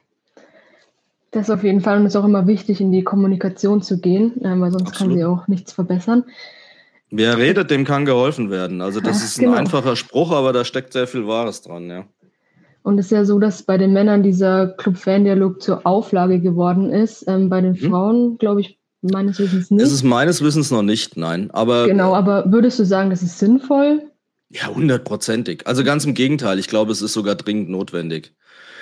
Das auf jeden Fall und es ist auch immer wichtig, in die Kommunikation zu gehen, weil sonst Absolut. kann sie auch nichts verbessern. Wer redet, dem kann geholfen werden. Also das ist ein einfacher Spruch, aber da steckt sehr viel Wahres dran, ja. Und es ist ja so, dass bei den Männern dieser Club-Fan-Dialog zur Auflage geworden ist. Bei den Frauen, glaube ich, meines Wissens nicht. Es ist meines Wissens noch nicht, nein. Aber, genau, aber würdest du sagen, das ist sinnvoll? Ja, 100%. Also ganz im Gegenteil. Ich glaube, es ist sogar dringend notwendig.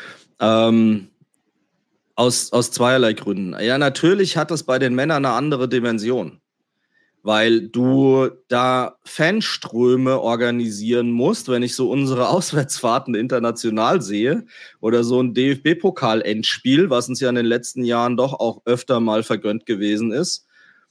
Aus zweierlei Gründen. Ja, natürlich hat das bei den Männern eine andere Dimension. Weil du da Fanströme organisieren musst, wenn ich so unsere Auswärtsfahrten international sehe oder so ein DFB-Pokal-Endspiel, was uns ja in den letzten Jahren doch auch öfter mal vergönnt gewesen ist,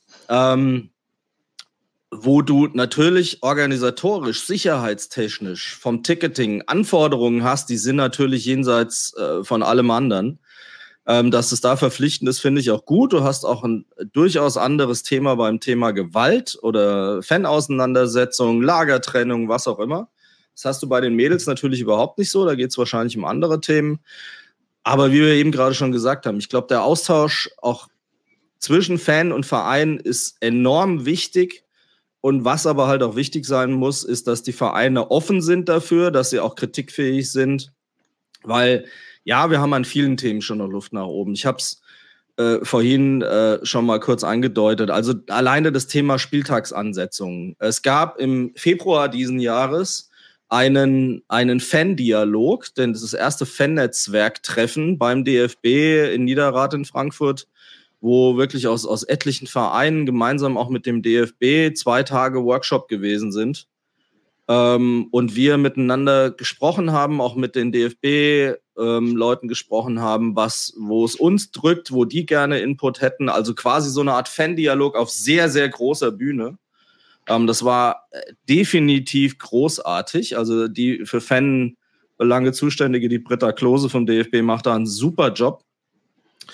wo du natürlich organisatorisch, sicherheitstechnisch vom Ticketing Anforderungen hast, die sind natürlich jenseits von allem anderen. Dass es da verpflichtend ist, finde ich auch gut. Du hast auch ein durchaus anderes Thema beim Thema Gewalt oder Fanauseinandersetzung, Lagertrennung, was auch immer. Das hast du bei den Mädels natürlich überhaupt nicht so. Da geht es wahrscheinlich um andere Themen. Aber wie wir eben gerade schon gesagt haben, ich glaube, der Austausch auch zwischen Fan und Verein ist enorm wichtig. Und was aber halt auch wichtig sein muss, ist, dass die Vereine offen sind dafür, dass sie auch kritikfähig sind. Weil ja, wir haben an vielen Themen schon noch Luft nach oben. Ich habe es vorhin schon mal kurz angedeutet. Also alleine das Thema Spieltagsansetzungen. Es gab im Februar diesen Jahres einen Fan-Dialog, denn das ist das erste Fan-Netzwerk-Treffen beim DFB in Niederrad in Frankfurt, wo wirklich aus etlichen Vereinen gemeinsam auch mit dem DFB 2 Tage Workshop gewesen sind. Und wir miteinander gesprochen haben, auch mit den DFB-Leuten gesprochen haben, wo es uns drückt, wo die gerne Input hätten. Also quasi so eine Art Fan-Dialog auf sehr, sehr großer Bühne. Das war definitiv großartig. Also die für Fanbelange Zuständige, die Britta Klose vom DFB, macht da einen super Job.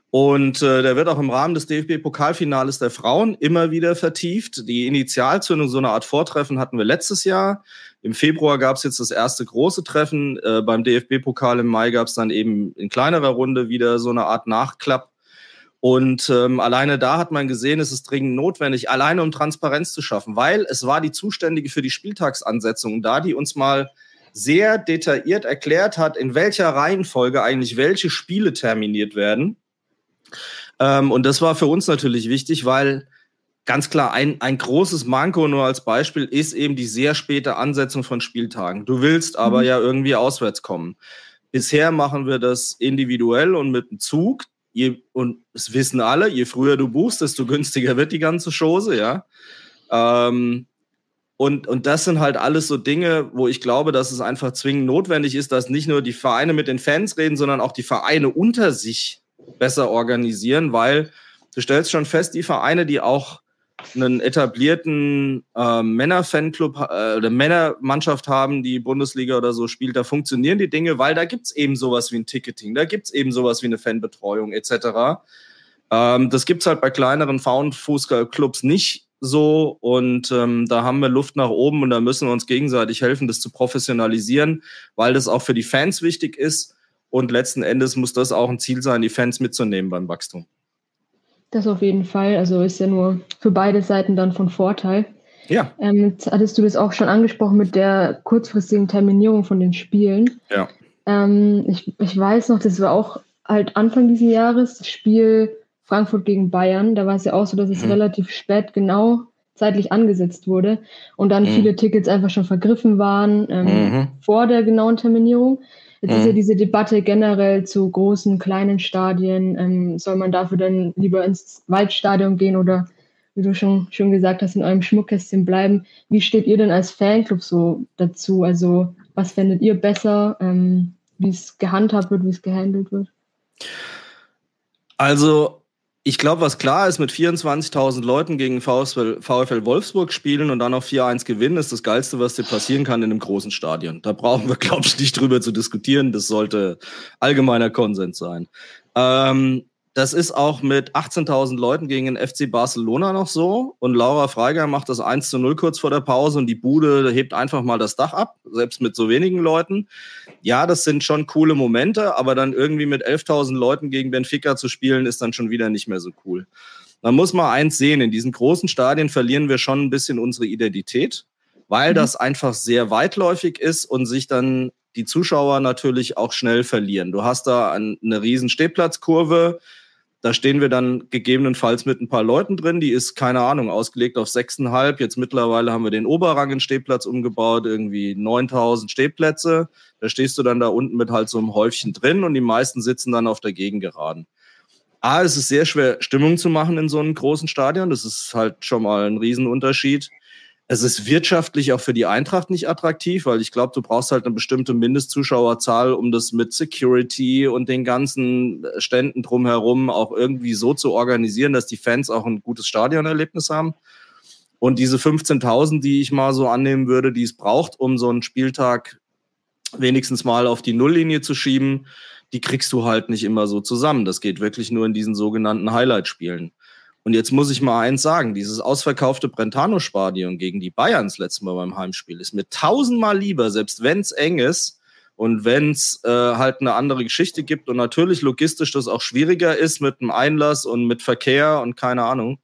Und der wird auch im Rahmen des DFB-Pokalfinales der Frauen immer wieder vertieft. Die Initialzündung, so eine Art Vortreffen hatten wir letztes Jahr. Im Februar gab es jetzt das erste große Treffen. Beim DFB-Pokal im Mai gab es dann eben in kleinerer Runde wieder so eine Art Nachklapp. Und alleine da hat man gesehen, es ist dringend notwendig, alleine um Transparenz zu schaffen, weil es war die Zuständige für die Spieltagsansetzung da, die uns mal sehr detailliert erklärt hat, in welcher Reihenfolge eigentlich welche Spiele terminiert werden. Und das war für uns natürlich wichtig, weil ganz klar ein großes Manko nur als Beispiel ist eben die sehr späte Ansetzung von Spieltagen. Du willst aber ja irgendwie auswärts kommen. Bisher machen wir das individuell und mit dem Zug. Und das wissen alle, je früher du buchst, desto günstiger wird die ganze Chose, ja. Und das sind halt alles so Dinge, wo ich glaube, dass es einfach zwingend notwendig ist, dass nicht nur die Vereine mit den Fans reden, sondern auch die Vereine unter sich besser organisieren, weil du stellst schon fest, die Vereine, die auch einen etablierten Männer-Fanclub oder Männermannschaft haben, die Bundesliga oder so spielt, da funktionieren die Dinge, weil da gibt's eben sowas wie ein Ticketing, da gibt's eben sowas wie eine Fanbetreuung etc. Das gibt's halt bei kleineren Frauenfußballclubs nicht so und da haben wir Luft nach oben und da müssen wir uns gegenseitig helfen, das zu professionalisieren, weil das auch für die Fans wichtig ist. Und letzten Endes muss das auch ein Ziel sein, die Fans mitzunehmen beim Wachstum. Das auf jeden Fall. Also ist ja nur für beide Seiten dann von Vorteil. Ja. Jetzt hattest du das auch schon angesprochen mit der kurzfristigen Terminierung von den Spielen. Ja. Ich weiß noch, das war auch halt Anfang dieses Jahres, das Spiel Frankfurt gegen Bayern. Da war es ja auch so, dass es relativ spät genau zeitlich angesetzt wurde und dann viele Tickets einfach schon vergriffen waren vor der genauen Terminierung. Jetzt ist ja diese Debatte generell zu großen, kleinen Stadien. Soll man dafür dann lieber ins Waldstadion gehen oder, wie du schon gesagt hast, in eurem Schmuckkästchen bleiben? Wie steht ihr denn als Fanclub so dazu? Also was fändet ihr besser, wie es gehandhabt wird, wie es gehandelt wird? Also ich glaube, was klar ist, mit 24.000 Leuten gegen VfL Wolfsburg spielen und dann noch 4-1 gewinnen, ist das Geilste, was dir passieren kann in einem großen Stadion. Da brauchen wir, glaube ich, nicht drüber zu diskutieren. Das sollte allgemeiner Konsens sein. Das ist auch mit 18.000 Leuten gegen den FC Barcelona noch so. Und Laura Freiger macht das 1-0 kurz vor der Pause und die Bude hebt einfach mal das Dach ab, selbst mit so wenigen Leuten. Ja, das sind schon coole Momente, aber dann irgendwie mit 11.000 Leuten gegen Benfica zu spielen, ist dann schon wieder nicht mehr so cool. Man muss mal eins sehen, in diesen großen Stadien verlieren wir schon ein bisschen unsere Identität, weil das einfach sehr weitläufig ist und sich dann die Zuschauer natürlich auch schnell verlieren. Du hast da eine riesen Stehplatzkurve, da stehen wir dann gegebenenfalls mit ein paar Leuten drin. Die ist, keine Ahnung, ausgelegt auf 6,5. Jetzt mittlerweile haben wir den Oberrangen-Stehplatz umgebaut, irgendwie 9.000 Stehplätze. Da stehst du dann da unten mit halt so einem Häufchen drin und die meisten sitzen dann auf der Gegengeraden. Es ist sehr schwer, Stimmung zu machen in so einem großen Stadion. Das ist halt schon mal ein Riesenunterschied. Es ist wirtschaftlich auch für die Eintracht nicht attraktiv, weil ich glaube, du brauchst halt eine bestimmte Mindestzuschauerzahl, um das mit Security und den ganzen Ständen drumherum auch irgendwie so zu organisieren, dass die Fans auch ein gutes Stadionerlebnis haben. Und diese 15.000, die ich mal so annehmen würde, die es braucht, um so einen Spieltag wenigstens mal auf die Nulllinie zu schieben, die kriegst du halt nicht immer so zusammen. Das geht wirklich nur in diesen sogenannten Highlight-Spielen. Und jetzt muss ich mal eins sagen, dieses ausverkaufte Brentano-Stadion gegen die Bayerns letztes Mal beim Heimspiel ist mir 1000-mal lieber, selbst wenn es eng ist und wenn es halt eine andere Geschichte gibt und natürlich logistisch das auch schwieriger ist mit dem Einlass und mit Verkehr und keine Ahnung,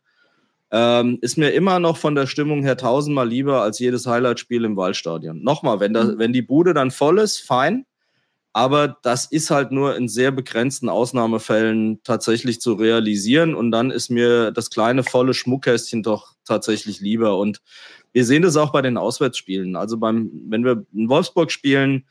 ist mir immer noch von der Stimmung her 1000-mal lieber als jedes Highlight-Spiel im Waldstadion. Nochmal, wenn die Bude dann voll ist, fein. Aber das ist halt nur in sehr begrenzten Ausnahmefällen tatsächlich zu realisieren. Und dann ist mir das kleine, volle Schmuckkästchen doch tatsächlich lieber. Und wir sehen das auch bei den Auswärtsspielen. Also wenn wir in Wolfsburg spielen,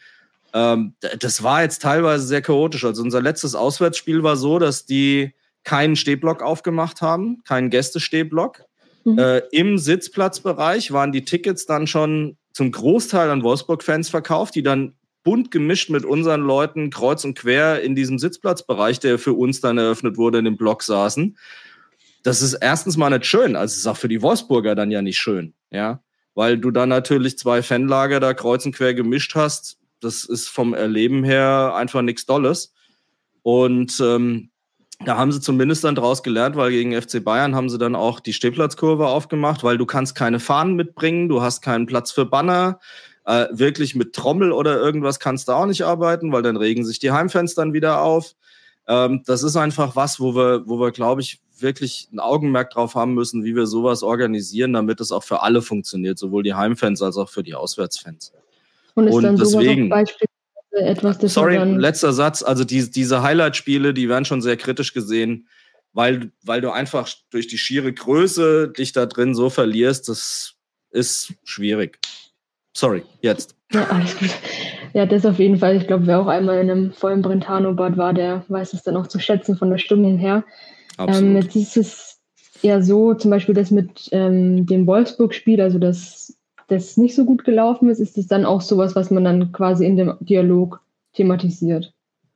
das war jetzt teilweise sehr chaotisch. Also unser letztes Auswärtsspiel war so, dass die keinen Stehblock aufgemacht haben, keinen Gästestehblock. Im Sitzplatzbereich waren die Tickets dann schon zum Großteil an Wolfsburg-Fans verkauft, die dann bunt gemischt mit unseren Leuten kreuz und quer in diesem Sitzplatzbereich, der für uns dann eröffnet wurde, in dem Block saßen. Das ist erstens mal nicht schön, also es ist auch für die Wolfsburger dann ja nicht schön, ja, weil du dann natürlich zwei Fanlager da kreuz und quer gemischt hast. Das ist vom Erleben her einfach nichts Dolles. Und Da haben sie zumindest dann draus gelernt, weil gegen FC Bayern haben sie dann auch die Stehplatzkurve aufgemacht, weil du kannst keine Fahnen mitbringen, du hast keinen Platz für Banner, wirklich mit Trommel oder irgendwas kannst du auch nicht arbeiten, weil dann regen sich die Heimfans dann wieder auf. Das ist einfach was, wo wir, glaube ich, wirklich ein Augenmerk drauf haben müssen, wie wir sowas organisieren, damit es auch für alle funktioniert, sowohl die Heimfans als auch für die Auswärtsfans. Und ist dann deswegen sowas auch etwas, das letzter Satz. Also diese Highlight-Spiele, die werden schon sehr kritisch gesehen, weil du einfach durch die schiere Größe dich da drin so verlierst. Das ist schwierig. Sorry, jetzt. Ja, alles gut. Ja, das auf jeden Fall. Ich glaube, wer auch einmal in einem vollen Brentano-Bad war, der weiß es dann auch zu schätzen von der Stimmung her. Jetzt ist es ja so, zum Beispiel das mit dem Wolfsburg-Spiel, also das nicht so gut gelaufen ist es dann auch sowas, was man dann quasi in dem Dialog thematisiert?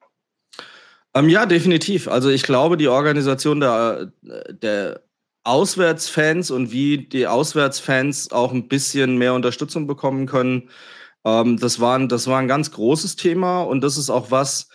Ja, definitiv. Also ich glaube, die Organisation der Auswärtsfans und wie die Auswärtsfans auch ein bisschen mehr Unterstützung bekommen können, das war ein ganz großes Thema und das ist auch was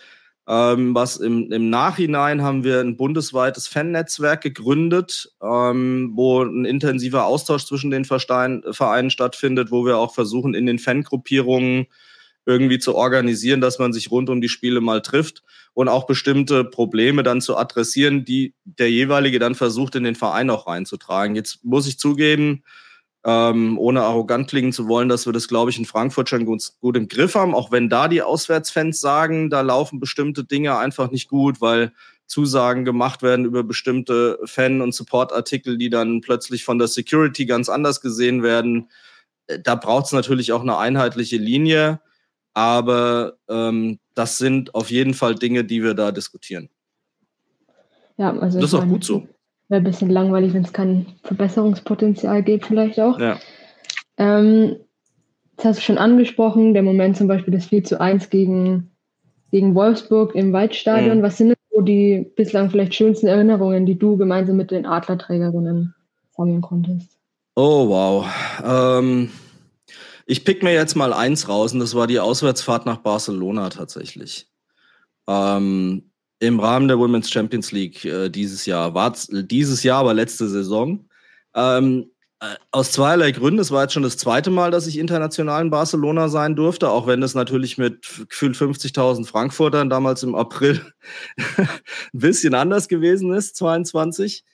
im Nachhinein haben wir ein bundesweites Fannetzwerk gegründet, wo ein intensiver Austausch zwischen den Vereinen stattfindet, wo wir auch versuchen, in den Fangruppierungen irgendwie zu organisieren, dass man sich rund um die Spiele mal trifft und auch bestimmte Probleme dann zu adressieren, die der jeweilige dann versucht, in den Verein auch reinzutragen. Jetzt muss ich zugeben, ohne arrogant klingen zu wollen, dass wir das, glaube ich, in Frankfurt schon gut im Griff haben, auch wenn da die Auswärtsfans sagen, da laufen bestimmte Dinge einfach nicht gut, weil Zusagen gemacht werden über bestimmte Fan- und Support-Artikel, die dann plötzlich von der Security ganz anders gesehen werden. Da braucht es natürlich auch eine einheitliche Linie, aber das sind auf jeden Fall Dinge, die wir da diskutieren. Ja, also das ist auch gut so. Wäre ein bisschen langweilig, wenn es kein Verbesserungspotenzial gibt, vielleicht auch. Ja. Das hast du schon angesprochen, der Moment zum Beispiel des 4:1 gegen Wolfsburg im Waldstadion. Was sind denn so die bislang vielleicht schönsten Erinnerungen, die du gemeinsam mit den Adlerträgerinnen sammeln konntest? Oh, wow. Ich pick mir jetzt mal eins raus und das war die Auswärtsfahrt nach Barcelona tatsächlich. Im Rahmen der Women's Champions League dieses Jahr. Aber letzte Saison. Aus zweierlei Gründen. Es war jetzt schon das zweite Mal, dass ich international in Barcelona sein durfte, auch wenn es natürlich mit gefühlt 50.000 Frankfurtern damals im April ein bisschen anders gewesen ist, 22.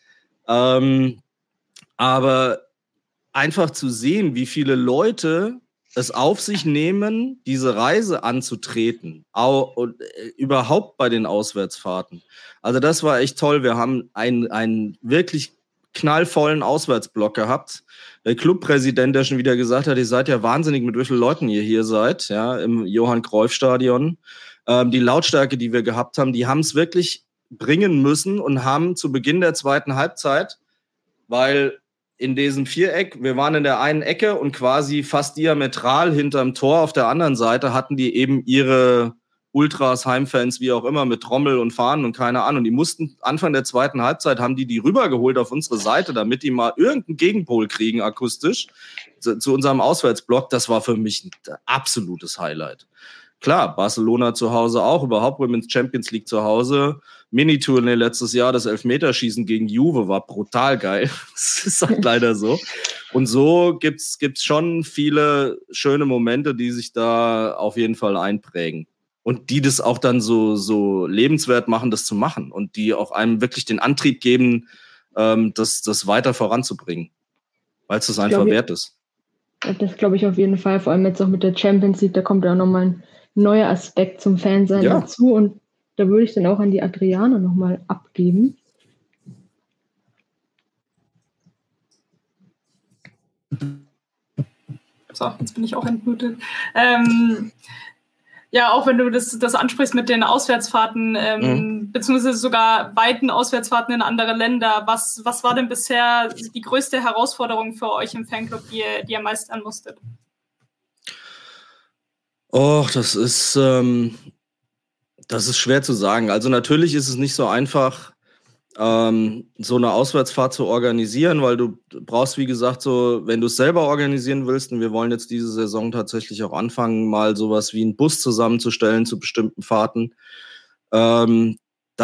Aber einfach zu sehen, wie viele Leute es auf sich nehmen, diese Reise anzutreten, und überhaupt bei den Auswärtsfahrten. Also das war echt toll. Wir haben einen wirklich knallvollen Auswärtsblock gehabt. Der Clubpräsident, der schon wieder gesagt hat, ihr seid ja wahnsinnig, mit wie vielen Leuten ihr hier seid, ja, im Johann-Cruyff-Stadion. Die Lautstärke, die wir gehabt haben, die haben es wirklich bringen müssen und haben zu Beginn der zweiten Halbzeit, weil in diesem Viereck, wir waren in der einen Ecke und quasi fast diametral hinterm Tor auf der anderen Seite hatten die eben ihre Ultras, Heimfans, wie auch immer, mit Trommel und Fahnen und keine Ahnung. Die mussten Anfang der zweiten Halbzeit, haben die rübergeholt auf unsere Seite, damit die mal irgendeinen Gegenpol kriegen akustisch zu unserem Auswärtsblock. Das war für mich ein absolutes Highlight. Klar, Barcelona zu Hause auch, überhaupt Women's Champions League zu Hause. Mini-Tournee letztes Jahr, das Elfmeterschießen gegen Juve war brutal geil. Das ist halt leider so. Und so gibt's schon viele schöne Momente, die sich da auf jeden Fall einprägen. Und die das auch dann so lebenswert machen, das zu machen. Und die auch einem wirklich den Antrieb geben, das weiter voranzubringen. Weil es das einfach wert ist. Das glaube ich auf jeden Fall. Vor allem jetzt auch mit der Champions League, da kommt ja auch nochmal ein neuer Aspekt zum Fansein dazu. Und da würde ich dann auch an die Adriana nochmal abgeben. So, jetzt bin ich auch entmutet. Ja, auch wenn du das ansprichst mit den Auswärtsfahrten, beziehungsweise sogar weiten Auswärtsfahrten in andere Länder. Was war denn bisher die größte Herausforderung für euch im Fanclub, die ihr meistern musstet? Das ist schwer zu sagen. Also natürlich ist es nicht so einfach, so eine Auswärtsfahrt zu organisieren, weil du brauchst, wie gesagt, so, wenn du es selber organisieren willst, und wir wollen jetzt diese Saison tatsächlich auch anfangen, mal sowas wie einen Bus zusammenzustellen zu bestimmten Fahrten, das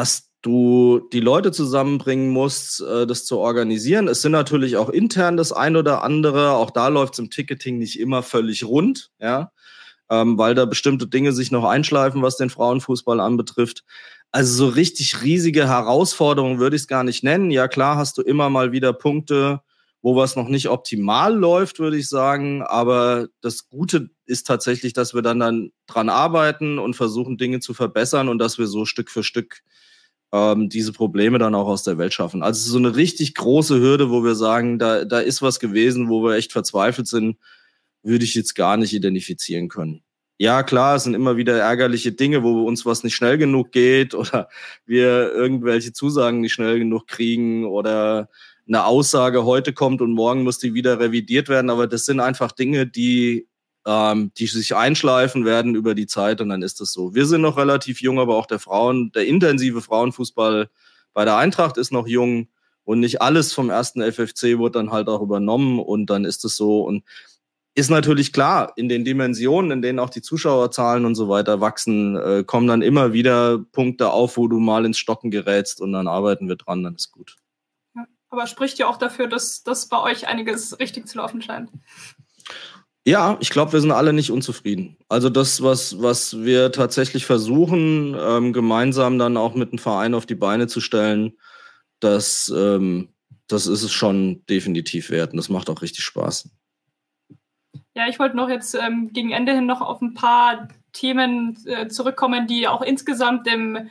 du die Leute zusammenbringen musst, das zu organisieren. Es sind natürlich auch intern das ein oder andere. Auch da läuft es im Ticketing nicht immer völlig rund, ja, weil da bestimmte Dinge sich noch einschleifen, was den Frauenfußball anbetrifft. Also so richtig riesige Herausforderungen würde ich es gar nicht nennen. Ja, klar hast du immer mal wieder Punkte, wo was noch nicht optimal läuft, würde ich sagen. Aber das Gute ist tatsächlich, dass wir dann dran arbeiten und versuchen, Dinge zu verbessern und dass wir so Stück für Stück diese Probleme dann auch aus der Welt schaffen. Also so eine richtig große Hürde, wo wir sagen, da ist was gewesen, wo wir echt verzweifelt sind, würde ich jetzt gar nicht identifizieren können. Ja, klar, es sind immer wieder ärgerliche Dinge, wo uns was nicht schnell genug geht oder wir irgendwelche Zusagen nicht schnell genug kriegen oder eine Aussage heute kommt und morgen muss die wieder revidiert werden. Aber das sind einfach Dinge, die sich einschleifen werden über die Zeit und dann ist das so. Wir sind noch relativ jung, aber auch der intensive Frauenfußball bei der Eintracht ist noch jung und nicht alles vom ersten FFC wird dann halt auch übernommen und dann ist es so und ist natürlich klar, in den Dimensionen, in denen auch die Zuschauerzahlen und so weiter wachsen, kommen dann immer wieder Punkte auf, wo du mal ins Stocken gerätst und dann arbeiten wir dran, dann ist gut. Ja, aber spricht ja auch dafür, dass bei euch einiges richtig zu laufen scheint. Ja, ich glaube, wir sind alle nicht unzufrieden. Also das, was wir tatsächlich versuchen, gemeinsam dann auch mit dem Verein auf die Beine zu stellen, das ist es schon definitiv wert und das macht auch richtig Spaß. Ja, ich wollte noch jetzt gegen Ende hin noch auf ein paar Themen zurückkommen, die auch insgesamt im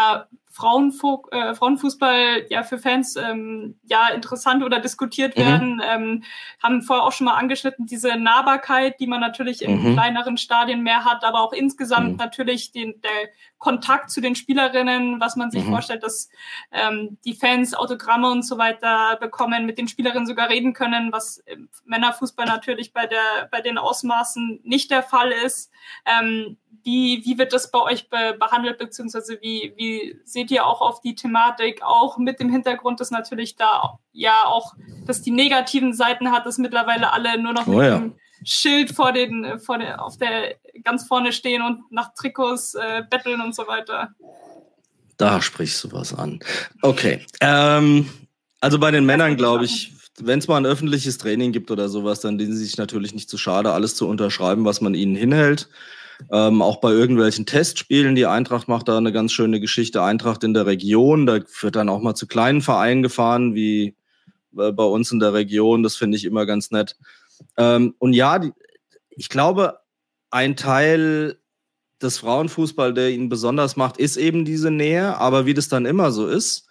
Frauenfußball für Fans interessant oder diskutiert werden. Haben vorher auch schon mal angeschnitten, diese Nahbarkeit, die man natürlich in kleineren Stadien mehr hat, aber auch insgesamt natürlich der Kontakt zu den Spielerinnen, was man sich vorstellt, dass die Fans Autogramme und so weiter bekommen, mit den Spielerinnen sogar reden können, was im Männerfußball natürlich bei den Ausmaßen nicht der Fall ist. Wie wird das bei euch behandelt, beziehungsweise wie seht ihr auch auf die Thematik, auch mit dem Hintergrund, dass natürlich da dass die negativen Seiten hat, dass mittlerweile alle nur noch mit dem Schild auf der ganz vorne stehen und nach Trikots betteln und so weiter. Da sprichst du was an. Okay, also bei den Männern glaube ich, wenn es mal ein öffentliches Training gibt oder sowas, dann sind sie sich natürlich nicht zu schade, alles zu unterschreiben, was man ihnen hinhält. Auch bei irgendwelchen Testspielen, die Eintracht macht da eine ganz schöne Geschichte, Eintracht in der Region, da wird dann auch mal zu kleinen Vereinen gefahren, wie bei uns in der Region, das finde ich immer ganz nett. Und ja, ich glaube, ein Teil des Frauenfußballs, der ihn besonders macht, ist eben diese Nähe, aber wie das dann immer so ist,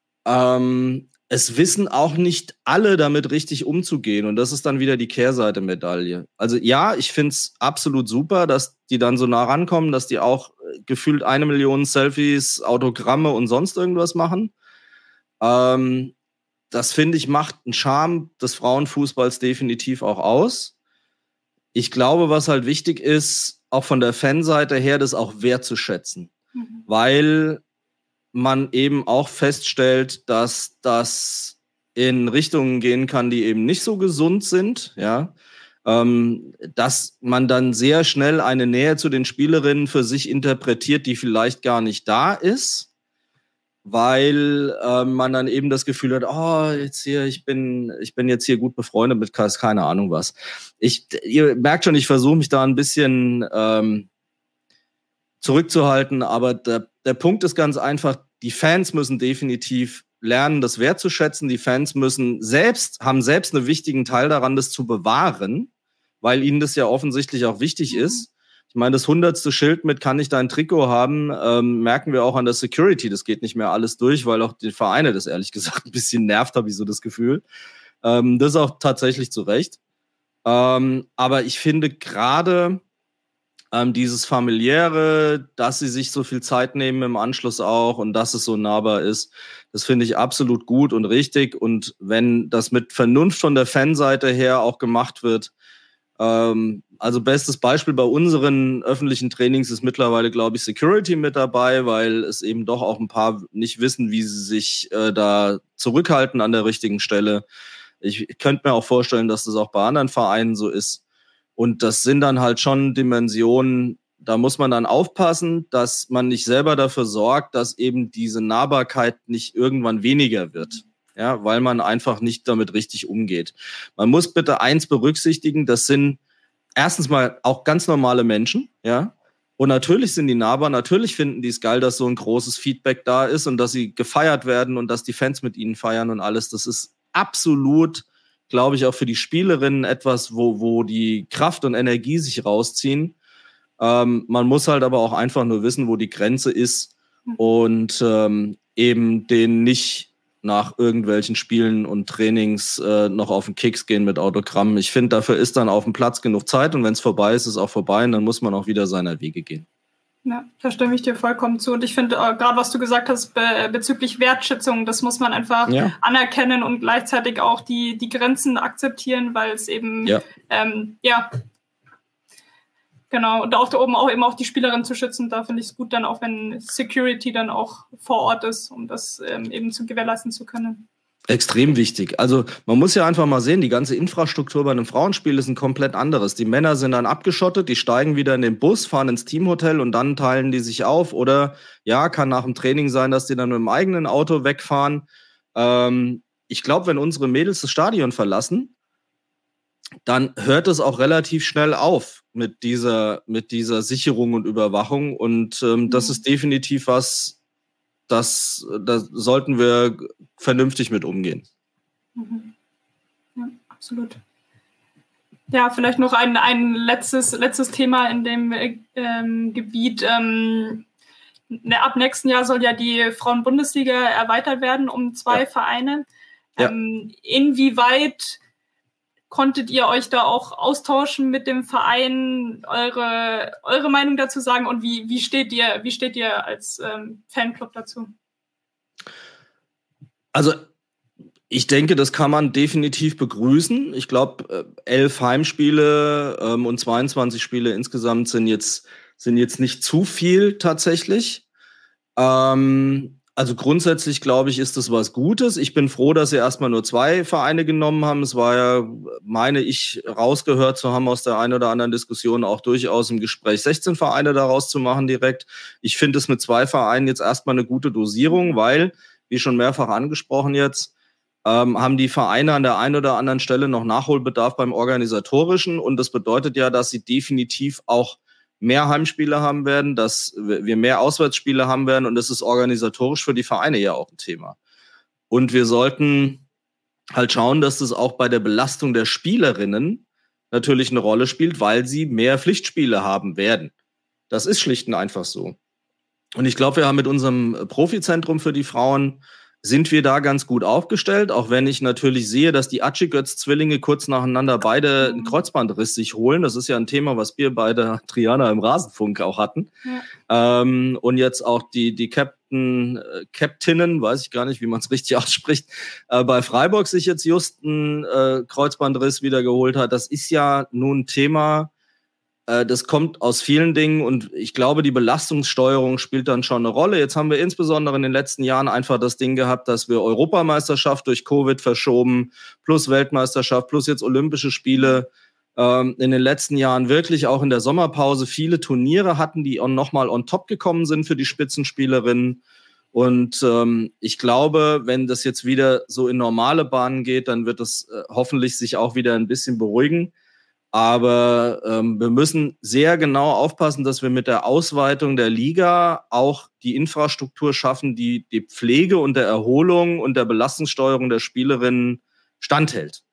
es wissen auch nicht alle damit richtig umzugehen und das ist dann wieder die Kehrseite Medaille. Also ja, ich finde es absolut super, dass die dann so nah rankommen, dass die auch gefühlt 1 Million Selfies, Autogramme und sonst irgendwas machen. Das finde ich macht einen Charme des Frauenfußballs definitiv auch aus. Ich glaube, was halt wichtig ist, auch von der Fanseite her, das auch wertzuschätzen, weil man eben auch feststellt, dass das in Richtungen gehen kann, die eben nicht so gesund sind, ja, dass man dann sehr schnell eine Nähe zu den Spielerinnen für sich interpretiert, die vielleicht gar nicht da ist, weil man dann eben das Gefühl hat, ich bin jetzt hier gut befreundet mit keine Ahnung was. Ihr merkt schon, ich versuche mich da ein bisschen zurückzuhalten, aber der Punkt ist ganz einfach, die Fans müssen definitiv lernen, das wertzuschätzen. Die Fans haben selbst einen wichtigen Teil daran, das zu bewahren, weil ihnen das ja offensichtlich auch wichtig ist. Ich meine, das 100. Schild mit kann ich dein Trikot haben, merken wir auch an der Security. Das geht nicht mehr alles durch, weil auch die Vereine das ehrlich gesagt ein bisschen nervt, habe ich so das Gefühl. Das ist auch tatsächlich zu Recht. Aber ich finde gerade dieses Familiäre, dass sie sich so viel Zeit nehmen im Anschluss auch und dass es so nahbar ist, das finde ich absolut gut und richtig. Und wenn das mit Vernunft von der Fanseite her auch gemacht wird, also bestes Beispiel bei unseren öffentlichen Trainings ist mittlerweile, glaube ich, Security mit dabei, weil es eben doch auch ein paar nicht wissen, wie sie sich da zurückhalten an der richtigen Stelle. Ich könnte mir auch vorstellen, dass das auch bei anderen Vereinen so ist. Und das sind dann halt schon Dimensionen, da muss man dann aufpassen, dass man nicht selber dafür sorgt, dass eben diese Nahbarkeit nicht irgendwann weniger wird. Ja, weil man einfach nicht damit richtig umgeht. Man muss bitte eins berücksichtigen, das sind erstens mal auch ganz normale Menschen, ja. Und natürlich sind die nahbar, natürlich finden die es geil, dass so ein großes Feedback da ist und dass sie gefeiert werden und dass die Fans mit ihnen feiern und alles. Das ist absolut, glaube ich, auch für die Spielerinnen etwas, wo die Kraft und Energie sich rausziehen. Man muss halt aber auch einfach nur wissen, wo die Grenze ist und eben den nicht nach irgendwelchen Spielen und Trainings noch auf den Keks gehen mit Autogrammen. Ich finde, dafür ist dann auf dem Platz genug Zeit und wenn es vorbei ist, ist es auch vorbei und dann muss man auch wieder seiner Wege gehen. Ja, da stimme ich dir vollkommen zu. Und ich finde, gerade was du gesagt hast bezüglich Wertschätzung, das muss man einfach anerkennen und gleichzeitig auch die Grenzen akzeptieren, weil es eben, genau, und auch oben auch eben auch die Spielerin zu schützen, da finde ich es gut dann auch, wenn Security dann auch vor Ort ist, um das eben zu gewährleisten zu können. Extrem wichtig. Also man muss ja einfach mal sehen, die ganze Infrastruktur bei einem Frauenspiel ist ein komplett anderes. Die Männer sind dann abgeschottet, die steigen wieder in den Bus, fahren ins Teamhotel und dann teilen die sich auf. Oder ja, kann nach dem Training sein, dass die dann mit dem eigenen Auto wegfahren. Ich glaube, wenn unsere Mädels das Stadion verlassen, dann hört es auch relativ schnell auf mit dieser Sicherung und Überwachung. Und das ist definitiv was, da sollten wir vernünftig mit umgehen. Ja, absolut. Ja, vielleicht noch ein letztes Thema in dem Gebiet. Ab nächsten Jahr soll ja die Frauen-Bundesliga erweitert werden um 2 Vereine. Ja. Inwieweit konntet ihr euch da auch austauschen mit dem Verein, eure Meinung dazu sagen und wie steht ihr als Fanclub dazu? Also ich denke, das kann man definitiv begrüßen. Ich glaube, 11 Heimspiele und 22 Spiele insgesamt sind jetzt nicht zu viel tatsächlich. Also grundsätzlich, glaube ich, ist das was Gutes. Ich bin froh, dass sie erstmal nur 2 Vereine genommen haben. Es war ja, meine ich, rausgehört zu haben aus der einen oder anderen Diskussion auch durchaus im Gespräch, 16 Vereine daraus zu machen direkt. Ich finde es mit 2 Vereinen jetzt erstmal eine gute Dosierung, weil, wie schon mehrfach angesprochen jetzt, haben die Vereine an der einen oder anderen Stelle noch Nachholbedarf beim Organisatorischen. Und das bedeutet ja, dass sie definitiv auch mehr Heimspiele haben werden, dass wir mehr Auswärtsspiele haben werden und das ist organisatorisch für die Vereine ja auch ein Thema. Und wir sollten halt schauen, dass das auch bei der Belastung der Spielerinnen natürlich eine Rolle spielt, weil sie mehr Pflichtspiele haben werden. Das ist schlicht und einfach so. Und ich glaube, wir haben mit unserem Profizentrum für die Frauen sind wir da ganz gut aufgestellt, auch wenn ich natürlich sehe, dass die Atschigötz-Zwillinge kurz nacheinander beide einen Kreuzbandriss sich holen. Das ist ja ein Thema, was wir beide, Triana, im Rasenfunk auch hatten. Ja. Und jetzt auch die Captainen, weiß ich gar nicht, wie man es richtig ausspricht, bei Freiburg sich jetzt just einen Kreuzbandriss wieder geholt hat. Das ist ja nun ein Thema, das kommt aus vielen Dingen und ich glaube, die Belastungssteuerung spielt dann schon eine Rolle. Jetzt haben wir insbesondere in den letzten Jahren einfach das Ding gehabt, dass wir Europameisterschaft durch Covid verschoben, plus Weltmeisterschaft, plus jetzt Olympische Spiele. In den letzten Jahren wirklich auch in der Sommerpause viele Turniere hatten, die nochmal on top gekommen sind für die Spitzenspielerinnen. Und ich glaube, wenn das jetzt wieder so in normale Bahnen geht, dann wird es hoffentlich sich auch wieder ein bisschen beruhigen. Aber wir müssen sehr genau aufpassen, dass wir mit der Ausweitung der Liga auch die Infrastruktur schaffen, die Pflege und der Erholung und der Belastungssteuerung der Spielerinnen standhält.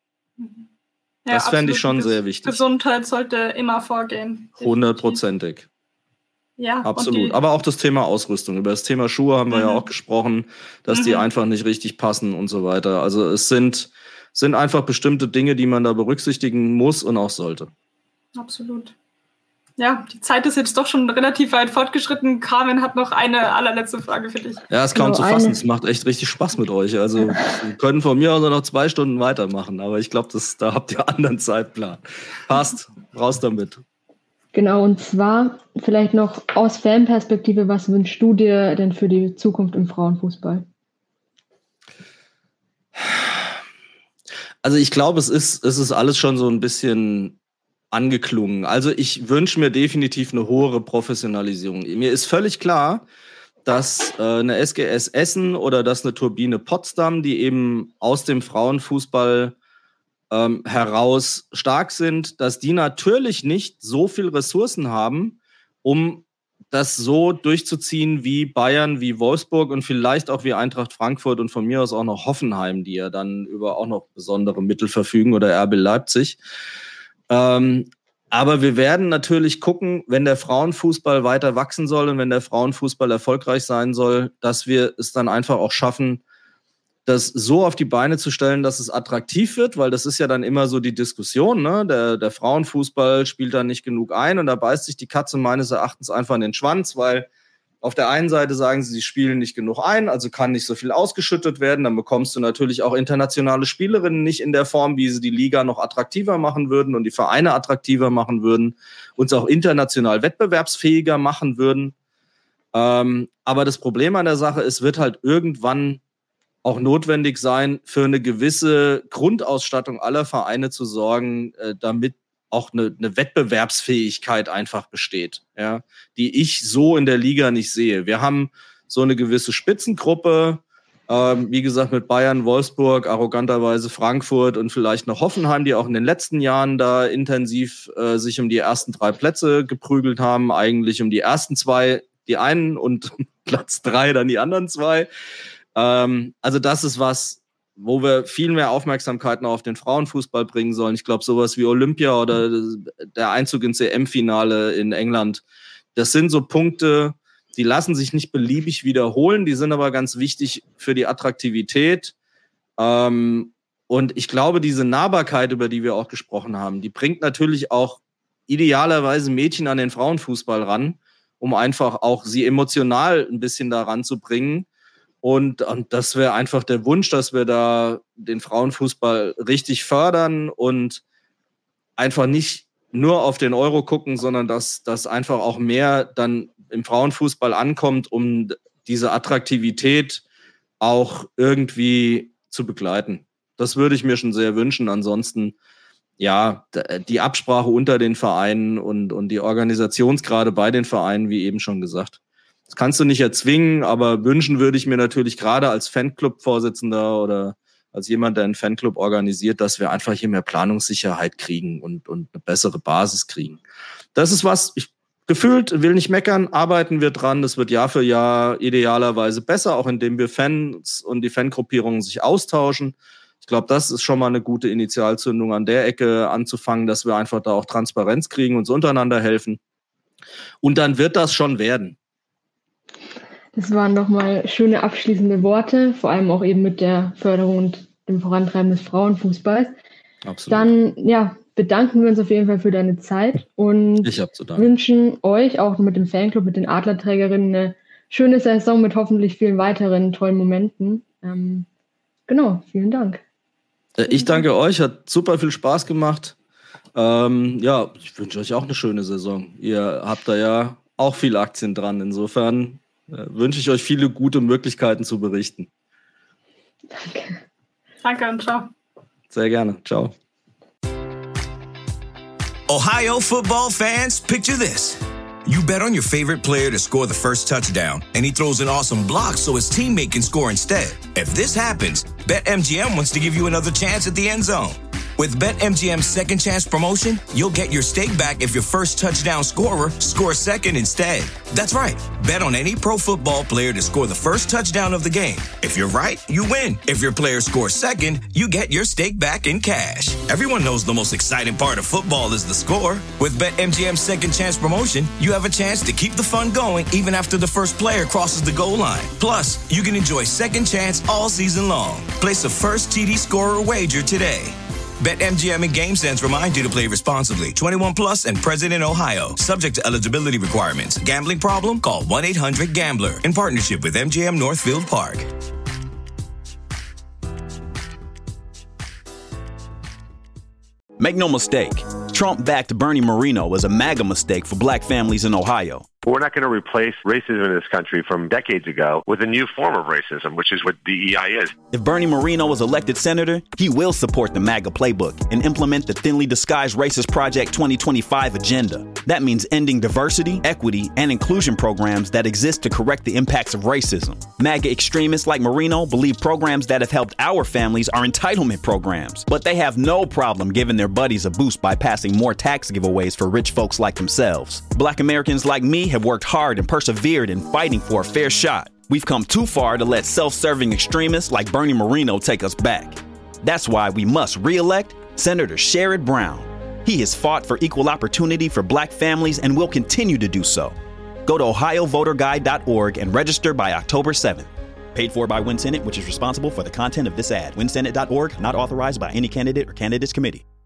Ja, das fände ich schon sehr wichtig. Gesundheit sollte immer vorgehen. 100%. Ja, absolut. Aber auch das Thema Ausrüstung. Über das Thema Schuhe haben wir ja auch gesprochen, dass die einfach nicht richtig passen und so weiter. Also es sind einfach bestimmte Dinge, die man da berücksichtigen muss und auch sollte. Absolut. Ja, die Zeit ist jetzt doch schon relativ weit fortgeschritten. Carmen hat noch eine allerletzte Frage für dich. Ja, ist kaum zu fassen. Es macht echt richtig Spaß mit euch. Also wir können von mir aus noch 2 Stunden weitermachen. Aber ich glaube, da habt ihr anderen Zeitplan. Passt, raus damit. Genau, und zwar vielleicht noch aus Fanperspektive, was wünschst du dir denn für die Zukunft im Frauenfußball? Also ich glaube, es ist alles schon so ein bisschen angeklungen. Also ich wünsche mir definitiv eine höhere Professionalisierung. Mir ist völlig klar, dass eine SGS Essen oder dass eine Turbine Potsdam, die eben aus dem Frauenfußball heraus stark sind, dass die natürlich nicht so viel Ressourcen haben, um das so durchzuziehen wie Bayern, wie Wolfsburg und vielleicht auch wie Eintracht Frankfurt und von mir aus auch noch Hoffenheim, die ja dann über auch noch besondere Mittel verfügen, oder RB Leipzig. Aber wir werden natürlich gucken, wenn der Frauenfußball weiter wachsen soll und wenn der Frauenfußball erfolgreich sein soll, dass wir es dann einfach auch schaffen, das so auf die Beine zu stellen, dass es attraktiv wird, weil das ist ja dann immer so die Diskussion, ne? Der Frauenfußball spielt da nicht genug ein und da beißt sich die Katze meines Erachtens einfach in den Schwanz, weil auf der einen Seite sagen sie spielen nicht genug ein, also kann nicht so viel ausgeschüttet werden, dann bekommst du natürlich auch internationale Spielerinnen nicht in der Form, wie sie die Liga noch attraktiver machen würden und die Vereine attraktiver machen würden, uns auch international wettbewerbsfähiger machen würden. Aber das Problem an der Sache ist, wird halt irgendwann auch notwendig sein, für eine gewisse Grundausstattung aller Vereine zu sorgen, damit auch eine Wettbewerbsfähigkeit einfach besteht, ja, die ich so in der Liga nicht sehe. Wir haben so eine gewisse Spitzengruppe, wie gesagt, mit Bayern, Wolfsburg, arroganterweise Frankfurt und vielleicht noch Hoffenheim, die auch in den letzten Jahren da intensiv sich um die ersten 3 Plätze geprügelt haben, eigentlich um die ersten 2, die einen, und Platz 3 dann die anderen 2. Also das ist was, wo wir viel mehr Aufmerksamkeit noch auf den Frauenfußball bringen sollen. Ich glaube, sowas wie Olympia oder der Einzug ins EM-Finale in England, das sind so Punkte, die lassen sich nicht beliebig wiederholen, die sind aber ganz wichtig für die Attraktivität. Und ich glaube, diese Nahbarkeit, über die wir auch gesprochen haben, die bringt natürlich auch idealerweise Mädchen an den Frauenfußball ran, um einfach auch sie emotional ein bisschen daran zu bringen. Und das wäre einfach der Wunsch, dass wir da den Frauenfußball richtig fördern und einfach nicht nur auf den Euro gucken, sondern dass das einfach auch mehr dann im Frauenfußball ankommt, um diese Attraktivität auch irgendwie zu begleiten. Das würde ich mir schon sehr wünschen. Ansonsten, ja, die Absprache unter den Vereinen und die Organisationsgrade bei den Vereinen, wie eben schon gesagt. Das kannst du nicht erzwingen, aber wünschen würde ich mir natürlich gerade als Fanclub-Vorsitzender oder als jemand, der einen Fanclub organisiert, dass wir einfach hier mehr Planungssicherheit kriegen und eine bessere Basis kriegen. Das ist was, ich gefühlt, will nicht meckern, arbeiten wir dran. Das wird Jahr für Jahr idealerweise besser, auch indem wir Fans und die Fangruppierungen sich austauschen. Ich glaube, das ist schon mal eine gute Initialzündung, an der Ecke anzufangen, dass wir einfach da auch Transparenz kriegen, uns untereinander helfen. Und dann wird das schon werden. Das waren nochmal schöne abschließende Worte, vor allem auch eben mit der Förderung und dem Vorantreiben des Frauenfußballs. Absolut. Dann bedanken wir uns auf jeden Fall für deine Zeit und wünschen euch auch mit dem Fanclub, mit den Adlerträgerinnen eine schöne Saison mit hoffentlich vielen weiteren tollen Momenten. Genau, vielen Dank. Ich danke euch, hat super viel Spaß gemacht. Ja, ich wünsche euch auch eine schöne Saison. Ihr habt da ja auch viele Aktien dran, insofern wünsche ich euch viele gute Möglichkeiten zu berichten. Danke. Danke und ciao. Sehr gerne. Ciao. Ohio football fans, picture this. You bet on your favorite player to score the first touchdown, and he throws an awesome block so his teammate can score instead. If this happens, BetMGM wants to give you another chance at the end zone. With BetMGM's second chance promotion, you'll get your stake back if your first touchdown scorer scores second instead. That's right. Bet on any pro football player to score the first touchdown of the game. If you're right, you win. If your player scores second, you get your stake back in cash. Everyone knows the most exciting part of football is the score. With BetMGM's second chance promotion, you have a chance to keep the fun going even after the first player crosses the goal line. Plus, you can enjoy second chance all season long. Place a first TD scorer wager today. BetMGM and GameSense remind you to play responsibly. 21 plus and present in Ohio. Subject to eligibility requirements. Gambling problem? Call 1-800-GAMBLER. In partnership with MGM Northfield Park. Make no mistake, Trump-backed Bernie Moreno was a MAGA mistake for black families in Ohio. We're not going to replace racism in this country from decades ago with a new form of racism, which is what DEI is. If Bernie Moreno was elected senator, he will support the MAGA playbook and implement the Thinly Disguised Racist Project 2025 agenda. That means ending diversity, equity, and inclusion programs that exist to correct the impacts of racism. MAGA extremists like Moreno believe programs that have helped our families are entitlement programs, but they have no problem giving their buddies a boost by passing more tax giveaways for rich folks like themselves. Black Americans like me have worked hard and persevered in fighting for a fair shot. We've come too far to let self-serving extremists like Bernie Moreno take us back. That's why we must re-elect Senator Sherrod Brown. He has fought for equal opportunity for black families and will continue to do so. Go to ohiovoterguide.org and register by October 7th. Paid for by WinSenate, which is responsible for the content of this ad. WinSenate.org, not authorized by any candidate or candidates committee.